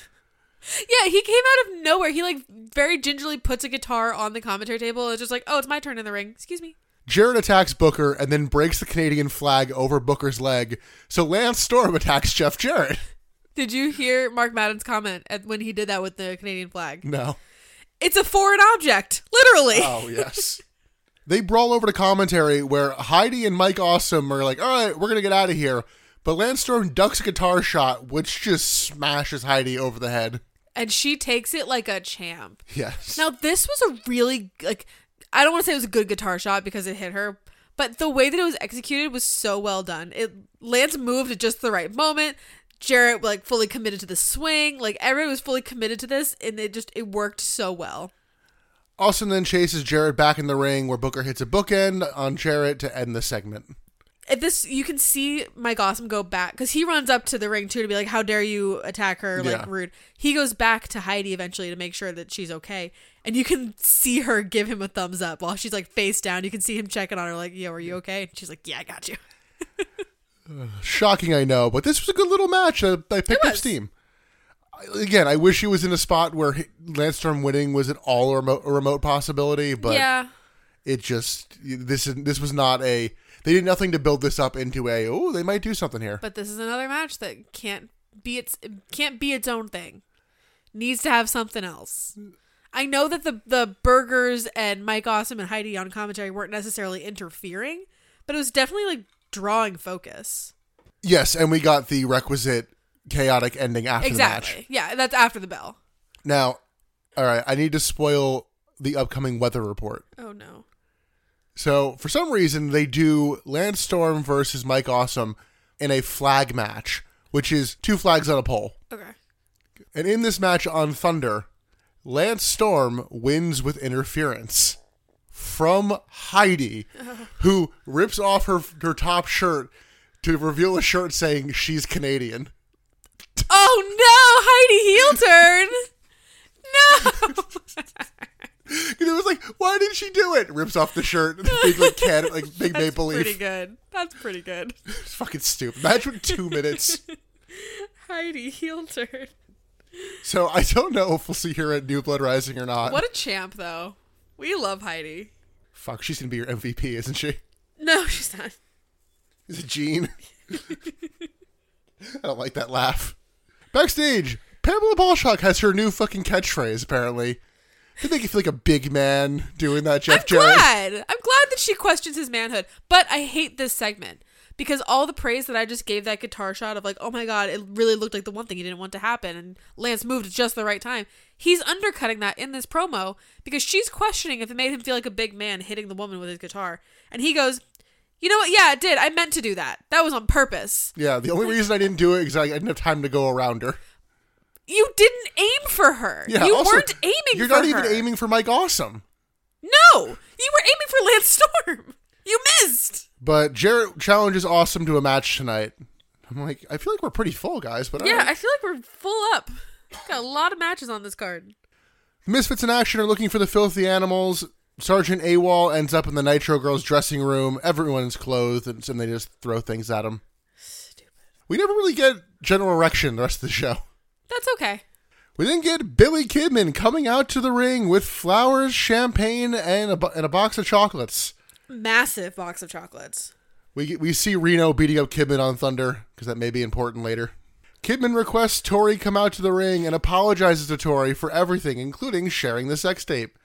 B: Yeah, he came out of nowhere. He like very gingerly puts a guitar on the commentary table and it's just like, oh, it's my turn in the ring. Excuse me.
A: Jarrett attacks Booker and then breaks the Canadian flag over Booker's leg. So Lance Storm attacks Jeff Jarrett.
B: Did you hear Mark Madden's comment at when he did that with the Canadian flag?
A: No.
B: It's a foreign object, literally.
A: Oh, yes. They brawl over to commentary where Heidi and Mike Awesome are like, all right, we're going to get out of here. But Lance Storm ducks a guitar shot, which just smashes Heidi over the head.
B: And she takes it like a champ.
A: Yes.
B: Now, this was a really, like, I don't want to say it was a good guitar shot because it hit her, but the way that it was executed was so well done. It Lance moved at just the right moment. Jarrett, like, fully committed to the swing. Like, everyone was fully committed to this, and it just, it worked so well.
A: Awesome then chases Jarrett back in the ring where Booker hits a bookend on Jarrett to end the segment.
B: At this, you can see Mike Awesome go back because he runs up to the ring too to be like, how dare you attack her, like
A: Yeah.
B: rude. He goes back to Heidi eventually to make sure that she's okay. And you can see her give him a thumbs up while she's like face down. You can see him checking on her like, yo, are you okay? And she's like, yeah, I got you.
A: Shocking, I know, but this was a good little match. I, I picked up
B: was.
A: steam. Again, I wish he was in a spot where he- Lance Storm winning was at all a remote, a remote possibility, but
B: yeah.
A: it just, this is this was not a, they did nothing to build this up into a, oh, they might do something here.
B: But this is another match that can't be its can't be its own thing. Needs to have something else. I know that the the Burgers and Mike Awesome and Heidi on commentary weren't necessarily interfering, but it was definitely like drawing focus.
A: Yes, and we got the requisite chaotic ending after the match.
B: Exactly. Yeah, that's after the bell.
A: Now, all right, I need to spoil the upcoming weather report.
B: Oh no.
A: So, for some reason, they do Lance Storm versus Mike Awesome in a flag match, which is two flags on a pole.
B: Okay.
A: And in this match on Thunder, Lance Storm wins with interference from Heidi, who rips off her her top shirt to reveal a shirt saying she's Canadian.
B: Oh no, Heidi heel turn. No.
A: And it was like, why did she do it? Rips off the shirt, the big like can, like big
B: That's
A: maple
B: pretty
A: leaf.
B: good. That's pretty good.
A: It's fucking stupid. Match went two minutes.
B: Heidi heel turn.
A: So I don't know if we'll see her at New Blood Rising or not.
B: What a champ, though. We love Heidi.
A: Fuck, she's gonna be your M V P, isn't she?
B: No, she's not.
A: Is it Jean? I don't like that laugh. Backstage, Pamela Balshock has her new fucking catchphrase, apparently. They make you feel like a big man doing that, Jeff
B: I'm
A: Jarrett.
B: glad. I'm glad that she questions his manhood. But I hate this segment because all the praise that I just gave that guitar shot of like, oh my God, it really looked like the one thing he didn't want to happen. And Lance moved at just the right time. He's undercutting that in this promo because she's questioning if it made him feel like a big man hitting the woman with his guitar. And he goes, You know what? Yeah, it did. I meant to do that. That was on purpose.
A: Yeah, the only reason I didn't do it is I didn't have time to go around her.
B: You didn't aim for her.
A: Yeah,
B: you
A: also,
B: weren't aiming
A: You're
B: for her.
A: not even aiming for Mike Awesome.
B: No! You were aiming for Lance Storm. You missed.
A: But Jarrett challenges Awesome to a match tonight. I'm like, I feel like we're pretty full, guys. But
B: Yeah,
A: right.
B: I feel like we're full up. Got a lot of matches on this card.
A: The Misfits in action are looking for the Filthy Animals. Sergeant AWOL ends up in the Nitro Girls dressing room. Everyone's clothed, and, and they just throw things at him.
B: Stupid.
A: We never really get General Erection the rest of the show.
B: That's okay.
A: We then get Billy Kidman coming out to the ring with flowers, champagne, and a, and a box of chocolates.
B: Massive box of chocolates.
A: We we see Reno beating up Kidman on Thunder, because that may be important later. Kidman requests Tori come out to the ring and apologizes to Tori for everything, including sharing the sex tape.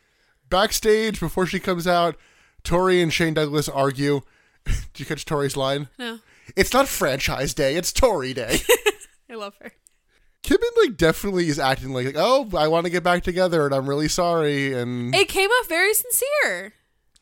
A: Backstage, before she comes out, Tori and Shane Douglas argue. Did you catch Tori's line?
B: No.
A: It's not franchise day, it's Tori day.
B: I love her.
A: Kidman, like, definitely is acting like, like, oh, I want to get back together and I'm really sorry. And
B: It came off very sincere.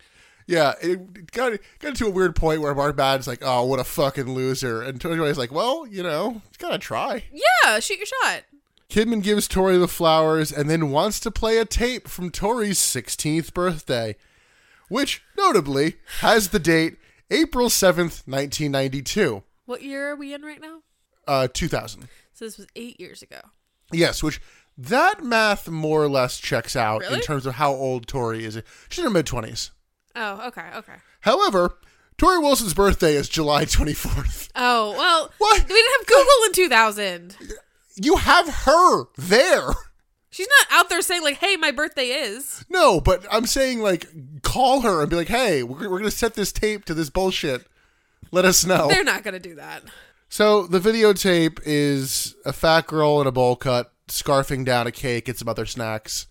A: yeah, it got, got to a weird point where Mark Madden's like, oh, what a fucking loser. And Tori's like, well, you know, you gotta try.
B: Yeah, shoot your shot.
A: Kidman gives Tori the flowers and then wants to play a tape from Tori's sixteenth birthday, which, notably, has the date April seventh, nineteen ninety-two.
B: What year are we in right now?
A: Uh, two thousand.
B: So this was eight years ago.
A: Yes, which that math more or less checks out
B: Really?
A: in terms of how old Tori is. She's in her mid-twenties.
B: Oh, okay, okay.
A: However, Tori Wilson's birthday is July twenty-fourth.
B: Oh, well,
A: What?
B: we didn't have Google in two thousand.
A: You have her there.
B: She's not out there saying, like, hey, my birthday is.
A: No, but I'm saying, like, call her and be like, hey, we're, we're going to set this tape to this bullshit. Let us know.
B: They're not going to do that.
A: So the videotape is a fat girl in a bowl cut scarfing down a cake and some other snacks.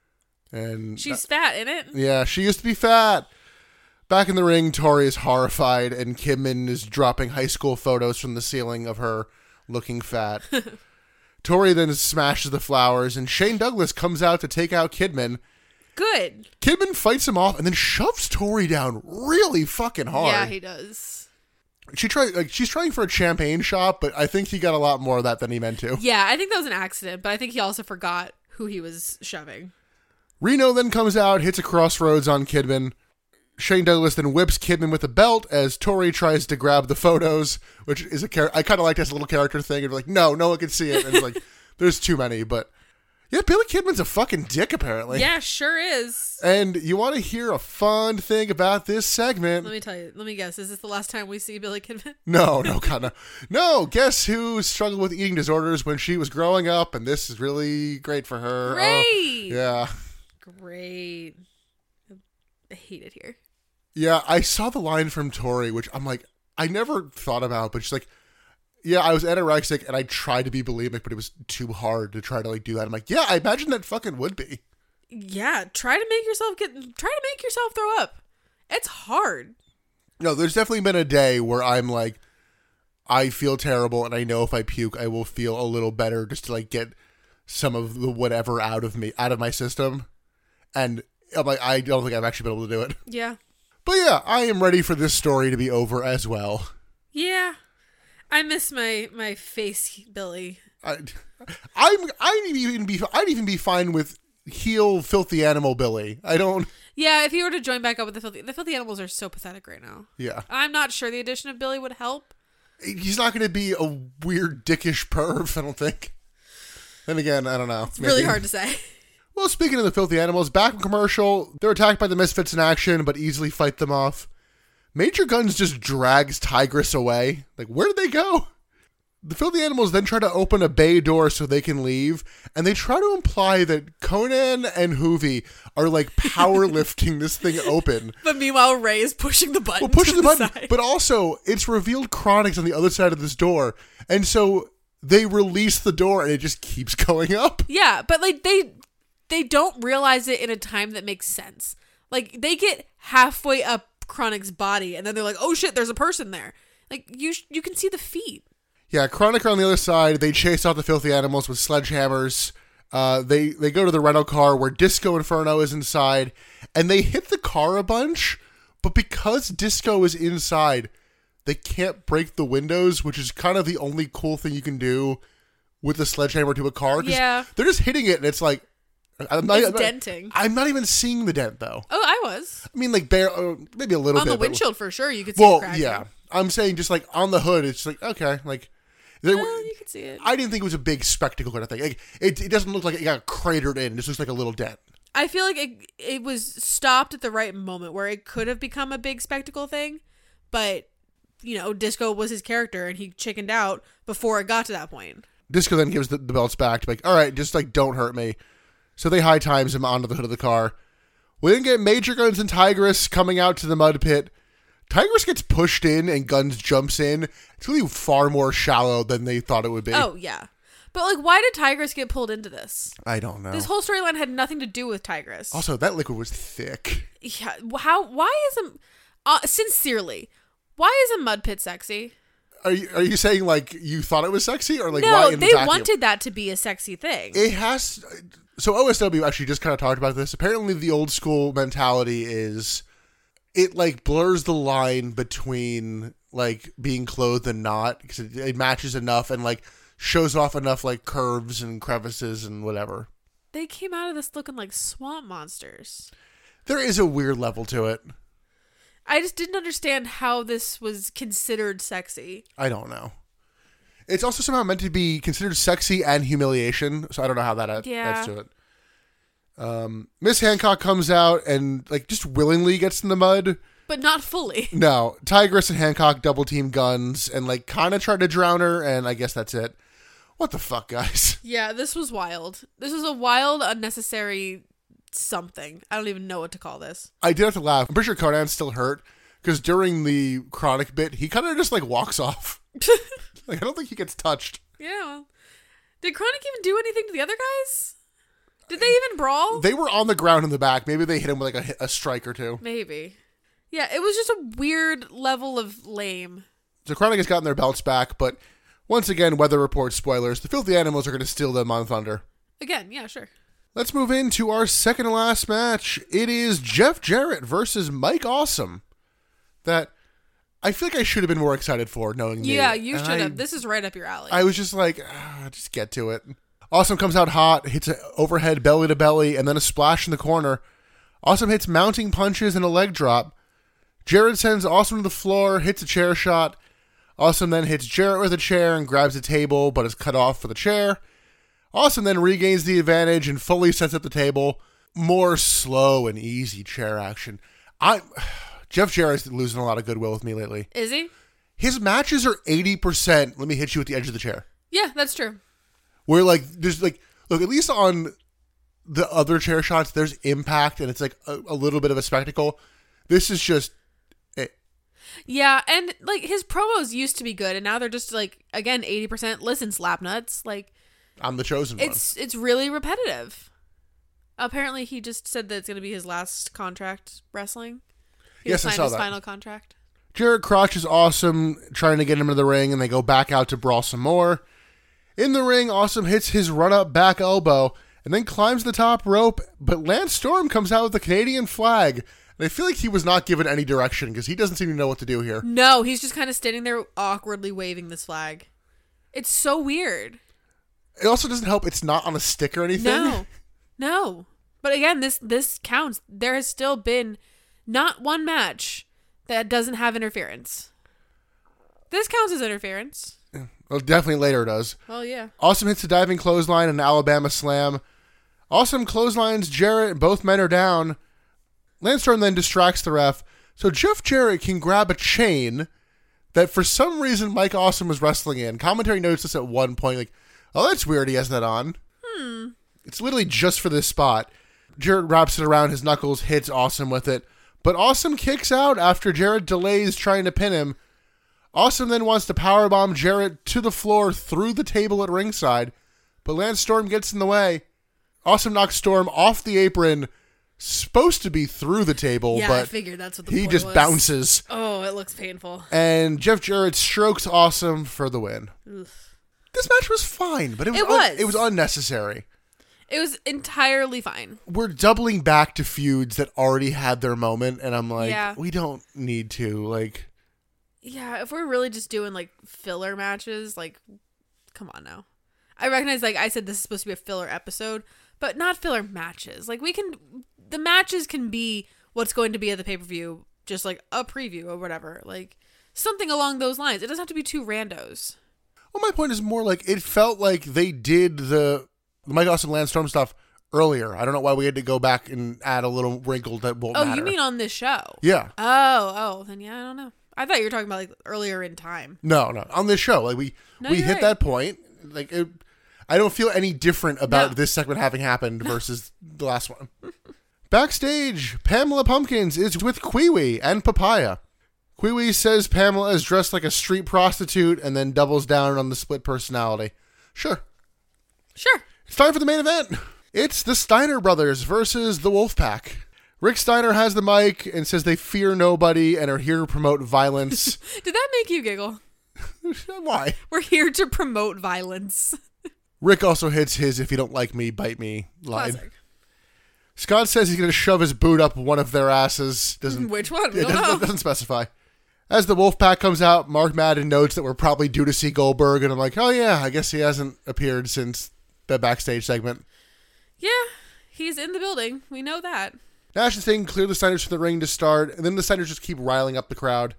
A: And
B: She's fat, in it?
A: yeah, she used to be fat. Back in the ring, Tori is horrified, and Kidman is dropping high school photos from the ceiling of her looking fat. Tori then smashes the flowers, and Shane Douglas comes out to take out Kidman.
B: Good.
A: Kidman fights him off and then shoves Tori down really fucking hard.
B: Yeah, he does.
A: She tried, like, she's trying for a champagne shot, but I think he got a lot more of that than he meant to.
B: Yeah, I think that was an accident, but I think he also forgot who he was shoving.
A: Reno then comes out, hits a crossroads on Kidman. Shane Douglas then whips Kidman with a belt as Tori tries to grab the photos, which is a char- I kind of like this little character thing. And like, no, no one can see it. And it's like, there's too many. But yeah, Billy Kidman's a fucking dick, apparently.
B: Yeah, sure is.
A: And you want to hear a fun thing about this segment?
B: Let me tell you. Let me guess. Is this the last time we see Billy Kidman?
A: No, no, God, no. No, guess who struggled with eating disorders when she was growing up, and this is really great for her.
B: Great.
A: Oh, yeah.
B: Great. I hate it here.
A: Yeah, I saw the line from Tori, which I'm like, I never thought about, but she's like, yeah, I was anorexic and I tried to be bulimic, but it was too hard to try to like do that. I'm like, yeah, I imagine that fucking would be.
B: Yeah, try to make yourself get. Try to make yourself throw up. It's hard.
A: No, there's definitely been a day where I'm like, I feel terrible, and I know if I puke, I will feel a little better just to like get some of the whatever out of me, out of my system. And I'm like, I don't think I've actually been able to do it.
B: Yeah.
A: But yeah, I am ready for this story to be over as well.
B: Yeah. I miss my my face, Billy.
A: I, I'm I'd even be I'd even be fine with heel filthy animal Billy. I don't.
B: Yeah, if he were to join back up with the filthy, the filthy animals are so pathetic right now.
A: Yeah,
B: I'm not sure the addition of Billy would help.
A: He's not going to be a weird dickish perv, I don't think. Then again, I don't know.
B: It's really hard to say.
A: Well, speaking of the filthy animals, back in commercial, they're attacked by the Misfits in action, but easily fight them off. Major Guns just drags Tigress away. Like, where did they go? The filthy animals then try to open a bay door so they can leave, and they try to imply that Conan and Hoovy are like powerlifting this thing open.
B: But meanwhile, Ray is pushing the button.
A: Well, pushing
B: to
A: the,
B: the
A: button,
B: side.
A: but also it's revealed Chronix on the other side of this door, and so they release the door, and it just keeps going up.
B: Yeah, but like they they don't realize it in a time that makes sense. Like they get halfway up Chronix's body, and then they're like, "Oh shit, there's a person there." Like you sh- you can see the feet.
A: Yeah, Chronic are on the other side. They chase out the filthy animals with sledgehammers. Uh, they they go to the rental car where Disco Inferno is inside, and they hit the car a bunch, But because Disco is inside, they can't break the windows, which is kind of the only cool thing you can do with a sledgehammer to a car.
B: Yeah.
A: They're just hitting it, and it's like... I'm not,
B: It's
A: I'm not,
B: denting.
A: I'm not even seeing the dent, though.
B: Oh, I was.
A: I mean, like, bare, uh, maybe a little
B: On
A: bit.
B: the
A: but-
B: windshield, for sure, you could see
A: Well,
B: it cracking.
A: yeah. I'm saying just, like, on the hood, it's like, okay, like... There,
B: Well, you could see it.
A: I didn't think it was a big spectacle kind of thing. Like, it, it doesn't look like it got cratered in. It just looks like a little dent.
B: I feel like it, it was stopped at the right moment where it could have become a big spectacle thing, but, you know, Disco was his character and he chickened out before it got to that point.
A: Disco then gives the, the belts back to be like, all right, just like don't hurt me. So they high times him onto the hood of the car. We then get Major Guns and Tigress coming out to the mud pit. Tigress gets pushed in and Guns jumps in. It's really far more shallow than they thought it would be.
B: Oh, yeah. But, like, why did Tigress get pulled into this?
A: I don't know.
B: This whole storyline had nothing to do with Tigress.
A: Also, that liquid was thick.
B: Yeah, how, why is a, uh, sincerely, why is a mud pit sexy?
A: Are you are you saying like you thought it was sexy or like
B: No,
A: why in
B: they
A: the vacuum?
B: wanted that to be a sexy thing.
A: It has. So O S W actually just kind of talked about this. Apparently, the old school mentality is it like blurs the line between like being clothed and not because it, it matches enough and like shows off enough like curves and crevices and whatever.
B: They came out of this looking like swamp monsters.
A: There is a weird level to it.
B: I just didn't understand how this was considered sexy.
A: I don't know. It's also somehow meant to be considered sexy and humiliation, so I don't know how that adds,
B: Yeah.
A: adds to it. Um, Miss Hancock comes out and like just willingly gets in the mud.
B: But not fully.
A: No, Tigress and Hancock double team Guns and like kind of try to drown her, and I guess that's it. What the fuck, guys?
B: Yeah, this was wild. This was a wild, unnecessary something. I don't even know what to call this.
A: I did have to laugh. I'm pretty sure Conan's still hurt because during the Chronic bit, he kind of just like walks off. Like I don't think he gets touched.
B: Yeah, well. Did Chronic even do anything to the other guys? Did they even brawl?
A: They were on the ground in the back. Maybe they hit him with like a, hit- a strike or two.
B: Maybe. Yeah, it was just a weird level of lame.
A: So Chronic has gotten their belts back, but once again, weather report spoilers. The Filthy Animals are going to steal them on Thunder.
B: Again, yeah, sure.
A: Let's move into our second to last match. It is Jeff Jarrett versus Mike Awesome. That I feel like I should have been more excited for, knowing me.
B: Yeah, you
A: And
B: should
A: I-
B: have. This is right up your alley.
A: I was just like, ah, just get to it. Awesome comes out hot, hits an overhead belly to belly, and then a splash in the corner. Awesome hits mounting punches and a leg drop. Jarrett sends Awesome to the floor, hits a chair shot. Awesome then hits Jarrett with a chair and grabs a table, but is cut off for the chair. Awesome then regains the advantage and fully sets up the table. More slow and easy chair action. I Jeff Jarrett's losing a lot of goodwill with me lately.
B: Is he?
A: His matches are eighty percent, let me hit you with the edge of the chair.
B: Yeah, that's true.
A: Where like there's like look at least on the other chair shots there's impact and it's like a, a little bit of a spectacle. This is just it.
B: Yeah, and like his promos used to be good, and now they're just like again eighty percent. Listen, Slapnuts, like
A: I'm the chosen one.
B: it's it's really repetitive. Apparently, he just said that it's going to be his last contract wrestling. He
A: Yes, I
B: signed
A: saw
B: his
A: that.
B: final contract.
A: Jarrett Crotch is Awesome trying to get him into the ring and they go back out to brawl some more. In the ring, Awesome hits his run up back elbow and then climbs the top rope, but Lance Storm comes out with the Canadian flag. And I feel like he was not given any direction because he doesn't seem to know what to do here.
B: No, he's just kind of standing there awkwardly waving this flag. It's so weird.
A: It also doesn't help it's not on a stick or anything.
B: No, no. But again, this this counts. There has still been not one match that doesn't have interference. This counts as interference.
A: Well, definitely later it does.
B: Well, yeah.
A: Awesome hits a diving clothesline and an Alabama slam. Awesome clotheslines Jarrett and both men are down. Lance Storm then distracts the ref. So Jeff Jarrett can grab a chain that for some reason Mike Awesome was wrestling in. Commentary noticed this at one point, like, oh, that's weird he has that on.
B: Hmm.
A: It's literally just for this spot. Jarrett wraps it around his knuckles, hits Awesome with it. But Awesome kicks out after Jarrett delays trying to pin him. Awesome then wants to powerbomb Jarrett to the floor through the table at ringside, but Lance Storm gets in the way. Awesome knocks Storm off the apron, supposed to be through the table,
B: Yeah,
A: but
B: I figured that's what the
A: he
B: point
A: just
B: was.
A: bounces.
B: Oh, it looks painful.
A: And Jeff Jarrett strokes Awesome for the win.
B: Oof.
A: This match was fine, but it was
B: It
A: un-
B: was.
A: it was unnecessary.
B: It was entirely fine.
A: We're doubling back to feuds that already had their moment, and I'm like,
B: Yeah.
A: we don't need to. Like,
B: Yeah, if we're really just doing like filler matches, like, come on now. I recognize, like I said, this is supposed to be a filler episode, but not filler matches. Like, we can, the matches can be what's going to be at the pay-per-view, just like a preview or whatever. Like, something along those lines. It doesn't have to be two randos.
A: well, my point is more like it felt like they did the Mike Awesome Lance Storm stuff earlier. I don't know why we had to go back and add a little wrinkle that won't
B: Oh,
A: matter.
B: you mean on this show?
A: Yeah.
B: Oh, oh, then yeah, I don't know. I thought you were talking about like earlier in time.
A: No, no. On this show, like we
B: No,
A: we
B: you're
A: hit
B: right.
A: that point. Like it, I don't feel any different about
B: No.
A: this segment having happened versus the last one. Backstage, Pamela Pumpkins is with Kiwi and Papaya. Kiwi says Pamela is dressed like a street prostitute and then doubles down on the split personality. Sure.
B: Sure.
A: It's time for the main event. It's the Steiner brothers versus the Wolfpack. Rick Steiner has the mic and says they fear nobody and are here to promote violence.
B: Did that make you giggle?
A: Why?
B: We're here to promote violence.
A: Rick also hits his "if you don't like me, bite me" line.
B: Classic.
A: Scott says he's going to shove his boot up one of their asses. Doesn't
B: Which one? We
A: It
B: don't
A: doesn't,
B: know.
A: doesn't specify. As the Wolfpack comes out, Mark Madden notes that we're probably due to see Goldberg, and I'm like, oh yeah, I guess he hasn't appeared since the backstage segment.
B: Yeah, he's in the building. We know that.
A: Nash and Sting clear the Steiners from the ring to start, and then the Steiners just keep riling up the crowd.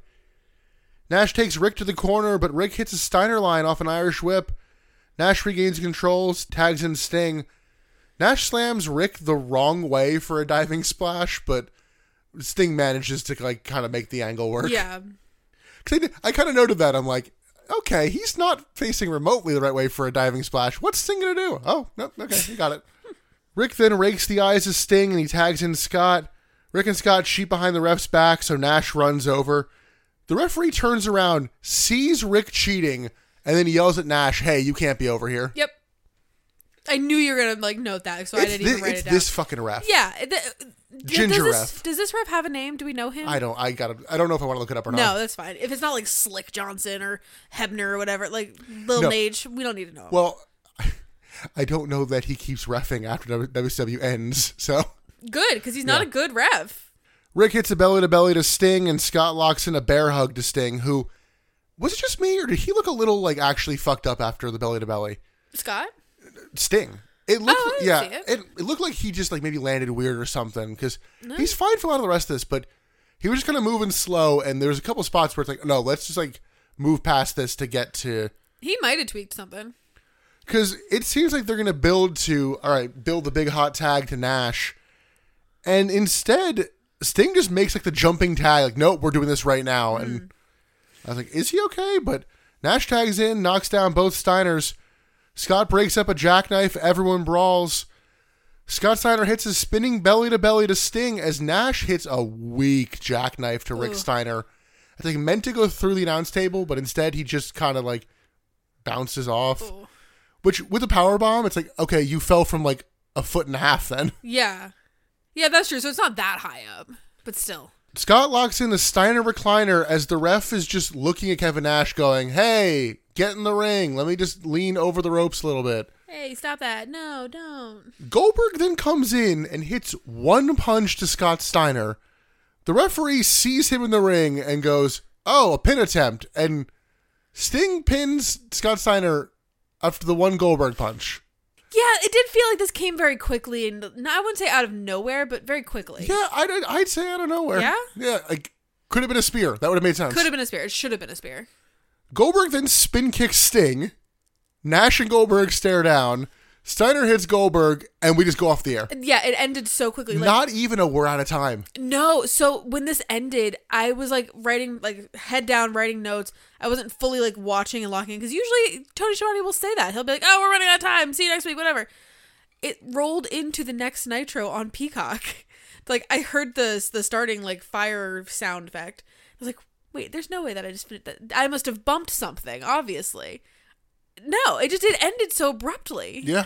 A: Nash takes Rick to the corner, but Rick hits a Steiner line off an Irish whip. Nash regains control, tags in Sting. Nash slams Rick the wrong way for a diving splash, but Sting manages to like kind of make the angle work.
B: Yeah.
A: 'Cause I, I kind of noted that. I'm like, okay, he's not facing remotely the right way for a diving splash. What's Sting going to do? Oh, no, okay, you got it. Rick then rakes the eyes of Sting and he tags in Scott. Rick and Scott sheep behind the ref's back, so Nash runs over. The referee turns around, sees Rick cheating, and then he yells at Nash, hey, you can't be over here.
B: Yep. I knew you were gonna like note that, so I
A: It's,
B: didn't
A: thi-
B: even write
A: it's
B: it down.
A: this fucking ref.
B: Yeah. it- th-
A: Ginger
B: does this,
A: ref.
B: Does this ref have a name? Do we know him?
A: I don't, I gotta, I don't know if I want to look it up or not.
B: No, that's fine. If it's not like Slick Johnson or Hebner or whatever, like Lil
A: No.
B: Nage, we don't need to know. him.
A: Well, I don't know that he keeps reffing after W C W ends, so.
B: Good, because he's not
A: Yeah.
B: a good ref.
A: Rick hits a belly-to-belly to Sting, and Scott locks in a bear hug to Sting, who, was it just me, or did he look a little, like, actually fucked up after the belly-to-belly?
B: Scott?
A: Sting. It looked,
B: Oh, I didn't
A: yeah,
B: see it.
A: it. It, looked like he just, like, maybe landed weird or something, because he's fine for a lot of the rest of this, but he was just kind of moving slow, and there was a couple spots where it's like, no, let's just, like, move past this to get to...
B: He might have tweaked something.
A: Because it seems like they're going to build to, all right, build the big hot tag to Nash. And instead, Sting just makes like the jumping tag, like, nope, we're doing this right now.
B: Mm.
A: And I was like, is he okay? But Nash tags in, knocks down both Steiners. Scott breaks up a jackknife. Everyone brawls. Scott Steiner hits his spinning belly to belly to Sting as Nash hits a weak jackknife to Rick
B: Ugh.
A: Steiner. I think meant to go through the announce table, but instead he just kind of like bounces off.
B: Ooh.
A: Which, with a power bomb, it's like, okay, you fell from like a foot and a half then.
B: Yeah. Yeah, that's true. So it's not that high up, but still.
A: Scott locks in the Steiner recliner as the ref is just looking at Kevin Nash going, hey, get in the ring. Let me just lean over the ropes a little bit.
B: Hey, stop that. No, don't.
A: Goldberg then comes in and hits one punch to Scott Steiner. The referee sees him in the ring and goes, oh, a pin attempt. And Sting pins Scott Steiner after the one Goldberg punch.
B: Yeah, it did feel like this came very quickly, and no, I wouldn't say out of nowhere, but very quickly.
A: Yeah, I'd, I'd say out of nowhere.
B: Yeah?
A: Yeah, like, could have been a spear. That would have made sense.
B: Could have been a spear. It should have been a spear.
A: Goldberg then spin kicks Sting. Nash and Goldberg stare down. Steiner hits Goldberg, and we just go off the air.
B: Yeah, it ended so quickly. Like,
A: Not even a we're out of time.
B: no, so when this ended, I was like writing, like head down, writing notes. I wasn't fully like watching and locking in because usually Tony Schiavone will say that. He'll be like, "Oh, we're running out of time. See you next week, whatever." It rolled into the next Nitro on Peacock. Like I heard the the starting like fire sound effect. I was like, "Wait, there's no way that I just fin- that I must have bumped something." Obviously, no, it just it ended so abruptly.
A: Yeah.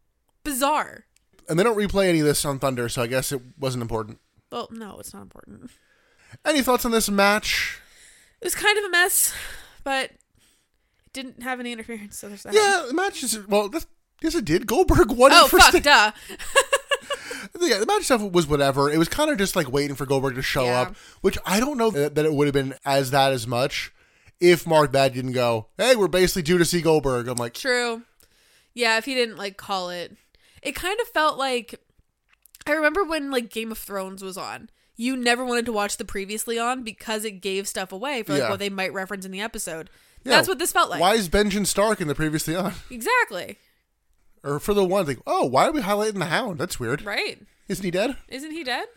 B: Bizarre.
A: And they don't replay any of this on Thunder, so I guess it wasn't important.
B: Well, no, it's not important.
A: Any thoughts on this match?
B: It was kind of a mess, but it didn't have any interference, so there's that.
A: Yeah, the match is... Well, this, Yes, it did. Goldberg won
B: Oh,
A: it for
B: fuck,
A: Sting.
B: duh.
A: Yeah, the match stuff was whatever. It was kind of just like waiting for Goldberg to show
B: Yeah.
A: up, which I don't know that, that it would have been as that as much if Mark Bad didn't go, hey, we're basically due to see Goldberg. I'm like,
B: True. Yeah, if he didn't, like, call it. It kind of felt like, I remember when, like, Game of Thrones was on. You never wanted to watch the previously on because it gave stuff away for, like,
A: Yeah.
B: what they might reference in the episode.
A: yeah,
B: That's what this felt like.
A: Why is Benjamin Stark in the previously on?
B: Exactly.
A: Or for the one thing, oh, why are we highlighting the Hound? That's weird.
B: Right.
A: Isn't he dead?
B: Isn't he dead?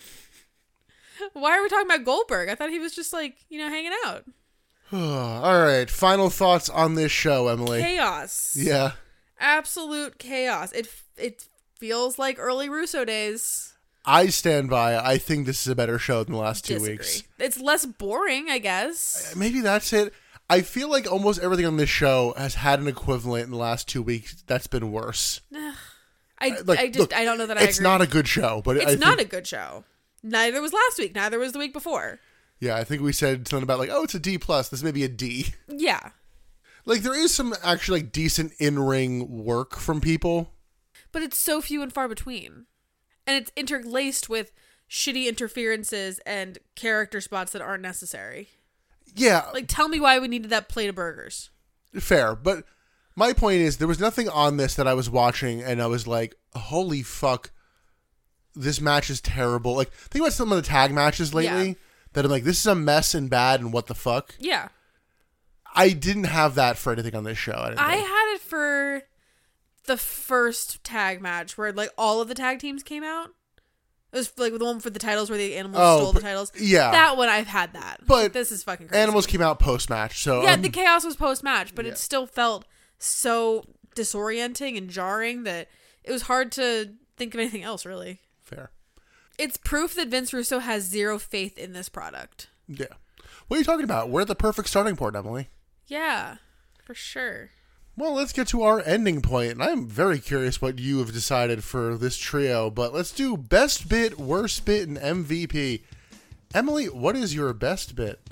B: Why are we talking about Goldberg? I thought he was just, like, you know, hanging out.
A: All right, final thoughts on this show, Emily.
B: Chaos.
A: Yeah.
B: Absolute chaos. It it feels like early Russo days.
A: I stand by. I think this is a better show than the last two
B: Disagree.
A: weeks.
B: It's less boring, I guess.
A: Maybe that's it. I feel like almost everything on this show has had an equivalent in the last two weeks that's been worse.
B: I,
A: Like,
B: I just
A: look,
B: I don't know that I
A: It's
B: agree.
A: not a good show, but
B: It's
A: I
B: not
A: think,
B: a good show. Neither was last week. Neither was the week before.
A: yeah, I think we said something about like, oh, it's a D plus. This may be a D.
B: Yeah.
A: Like there is some actually like decent in ring work from people.
B: But it's so few and far between. And it's interlaced with shitty interferences and character spots that aren't necessary.
A: Yeah,
B: Like, tell me why we needed that plate of burgers.
A: fair, but my point is there was nothing on this that I was watching and I was like, holy fuck, this match is terrible. Like think about some of the tag matches lately
B: Yeah.
A: that I'm like, this is a mess and bad and what the fuck.
B: Yeah.
A: I didn't have that for anything on this show. I, didn't
B: I
A: think.
B: had it for the first tag match where, like, all of the tag teams came out. It was, like, the one for the titles where the animals
A: Oh,
B: stole the
A: but-
B: titles.
A: yeah.
B: That one, I've had that.
A: But
B: this is fucking crazy.
A: Animals came out post match, so
B: Yeah,
A: um,
B: the chaos was post-match, but
A: yeah.
B: it still felt so disorienting and jarring that it was hard to think of anything else, really.
A: fair.
B: It's proof that Vince Russo has zero faith in this product.
A: Yeah. What are you talking about? We're at the perfect starting point, Emily.
B: Yeah, for sure.
A: Well, let's get to our ending point, and I'm very curious what you have decided for this trio, but let's do best bit, worst bit, and M V P. Emily, what is your best bit?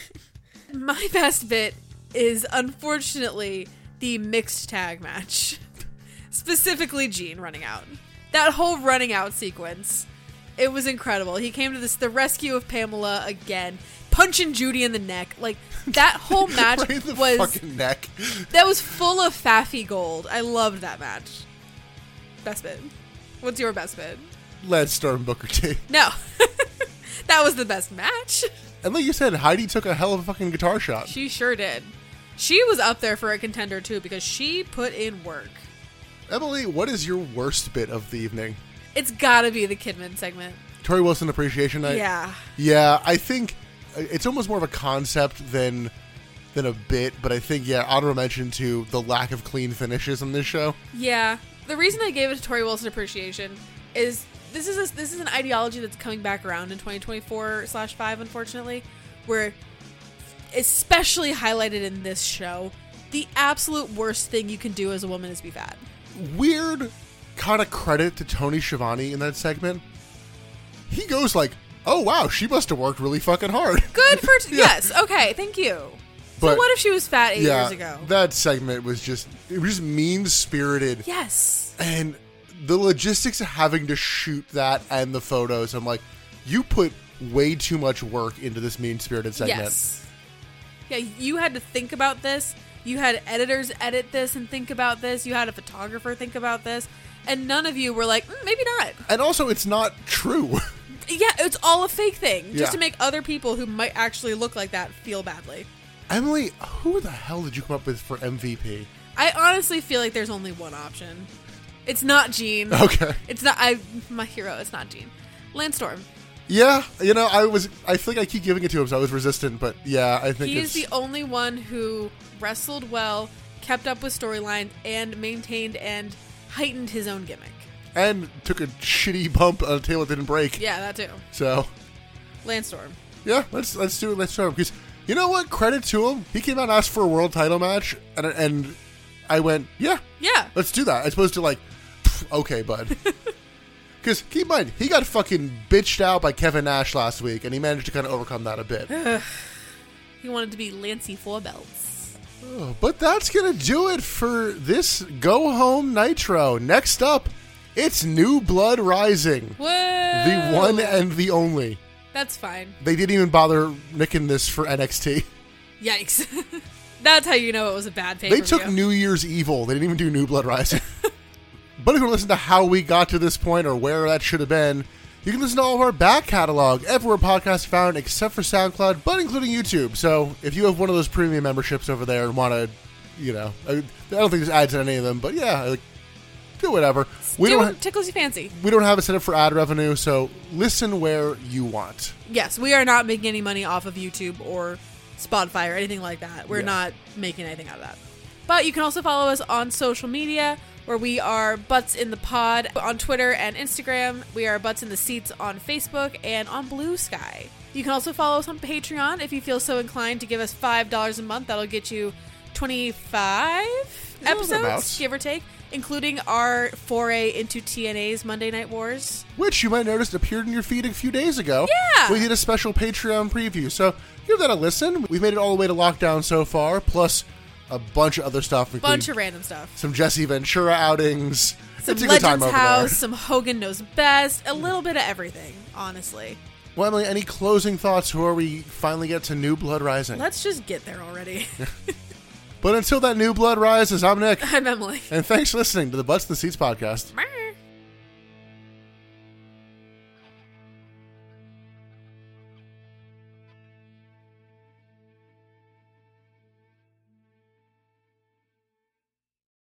B: My best bit is, unfortunately, the mixed tag match. Specifically Gene running out. That whole running out sequence. It was incredible. He came to this the rescue of Pamela again, punching Judy in the neck. Like, that whole match
A: Right in the
B: was
A: fucking neck.
B: that was full of Faffy gold. I loved that match. Best bit. What's your best bit?
A: Lance Storm Booker T.
B: No. That was the best match.
A: And like you said, Heidi took a hell of a fucking guitar shot.
B: She sure did. She was up there for a contender too because she put in work.
A: Emily, what is your worst bit of the evening?
B: It's gotta be the Kidman segment.
A: Tori Wilson Appreciation Night?
B: Yeah.
A: Yeah, I think it's almost more of a concept than than a bit, but I think, yeah, honorable mention to the lack of clean finishes on this show.
B: Yeah. The reason I gave it to Tori Wilson Appreciation is this is a, this is an ideology that's coming back around in twenty twenty-four slash five, unfortunately, where, especially highlighted in this show, the absolute worst thing you can do as a woman is be fat.
A: Weird kind of credit to Tony Schiavone in that segment. He goes like, oh wow, she must have worked really fucking hard.
B: Good for... T-
A: Yeah.
B: Yes, okay, thank you.
A: But-
B: so what if she was fat eight
A: yeah,
B: years ago?
A: that segment was just, it was just mean-spirited.
B: Yes.
A: And the logistics of having to shoot that and the photos, I'm like, you put way too much work into this mean-spirited segment.
B: Yes. Yeah, you had to think about this. You had editors edit this and think about this. You had a photographer think about this. And none of you were like, mm, maybe not.
A: And also, it's not true.
B: Yeah, it's all a fake thing.
A: Yeah.
B: Just to make other people who might actually look like that feel badly.
A: Emily, who the hell did you come up with for M V P?
B: I honestly feel like there's only one option. It's not Gene.
A: Okay.
B: It's not, I, my hero, it's not Gene. Lance Storm.
A: Yeah, you know, I was, I feel like I keep giving it to him, so I was resistant, but yeah, I think
B: He
A: it's...
B: is the only one who wrestled well, kept up with storylines, and maintained and heightened his own gimmick.
A: And took a shitty bump on a table that didn't break.
B: Yeah, that too.
A: So,
B: Lance Storm.
A: yeah, let's let's do it. Let's try him. Because, you know what? Credit to him. He came out and asked for a world title match, and, and I went, yeah,
B: Yeah.
A: let's do that. As opposed to like, okay, bud. Because keep in mind, he got fucking bitched out by Kevin Nash last week, and he managed to kind of overcome that a bit.
B: He wanted to be Lancey Four Belts.
A: Oh, but that's going to do it for this Go Home Nitro. Next up, it's New Blood Rising.
B: Whoa!
A: The one and the only.
B: That's fine.
A: They didn't even bother nicking this for N X T.
B: Yikes. That's how you know it was a bad pay.
A: They took New Year's Evil. They didn't even do New Blood Rising. But if you want to listen to how we got to this point or where that should have been, you can listen to all of our back catalog everywhere podcasts are found except for SoundCloud, but including YouTube. So if you have one of those premium memberships over there and want to, you know, I, I don't think there's ads in any of them, but yeah, like, do whatever. We
B: do
A: don't
B: what tickles you fancy.
A: We don't have it set up for ad revenue, so listen where you want.
B: Yes, we are not making any money off of YouTube or Spotify or anything like that. We're
A: Yeah.
B: not making anything out of that. But you can also follow us on social media, where we are Butts in the Pod on Twitter and Instagram. We are Butts in the Seats on Facebook and on Blue Sky. You can also follow us on Patreon if you feel so inclined to give us five dollars a month. That'll get you twenty-five episodes,
A: Thereabouts.
B: give or take, including our foray into T N A's Monday Night Wars.
A: Which you might notice appeared in your feed a few days ago.
B: Yeah!
A: We did a special Patreon preview, so give that a listen. We've made it all the way to lockdown so far, plus a bunch of other stuff.
B: Bunch
A: including
B: of random stuff.
A: some Jesse Ventura outings.
B: Some
A: it's a good time
B: Legends
A: over
B: House,
A: there.
B: some Hogan Knows Best, a little bit of everything, honestly.
A: Well, Emily, any closing thoughts before we finally get to New Blood Rising?
B: Let's just get there already.
A: But until that New Blood rises, I'm Nick.
B: I'm Emily.
A: And thanks for listening to the Butts in the Seats podcast.
B: Meow.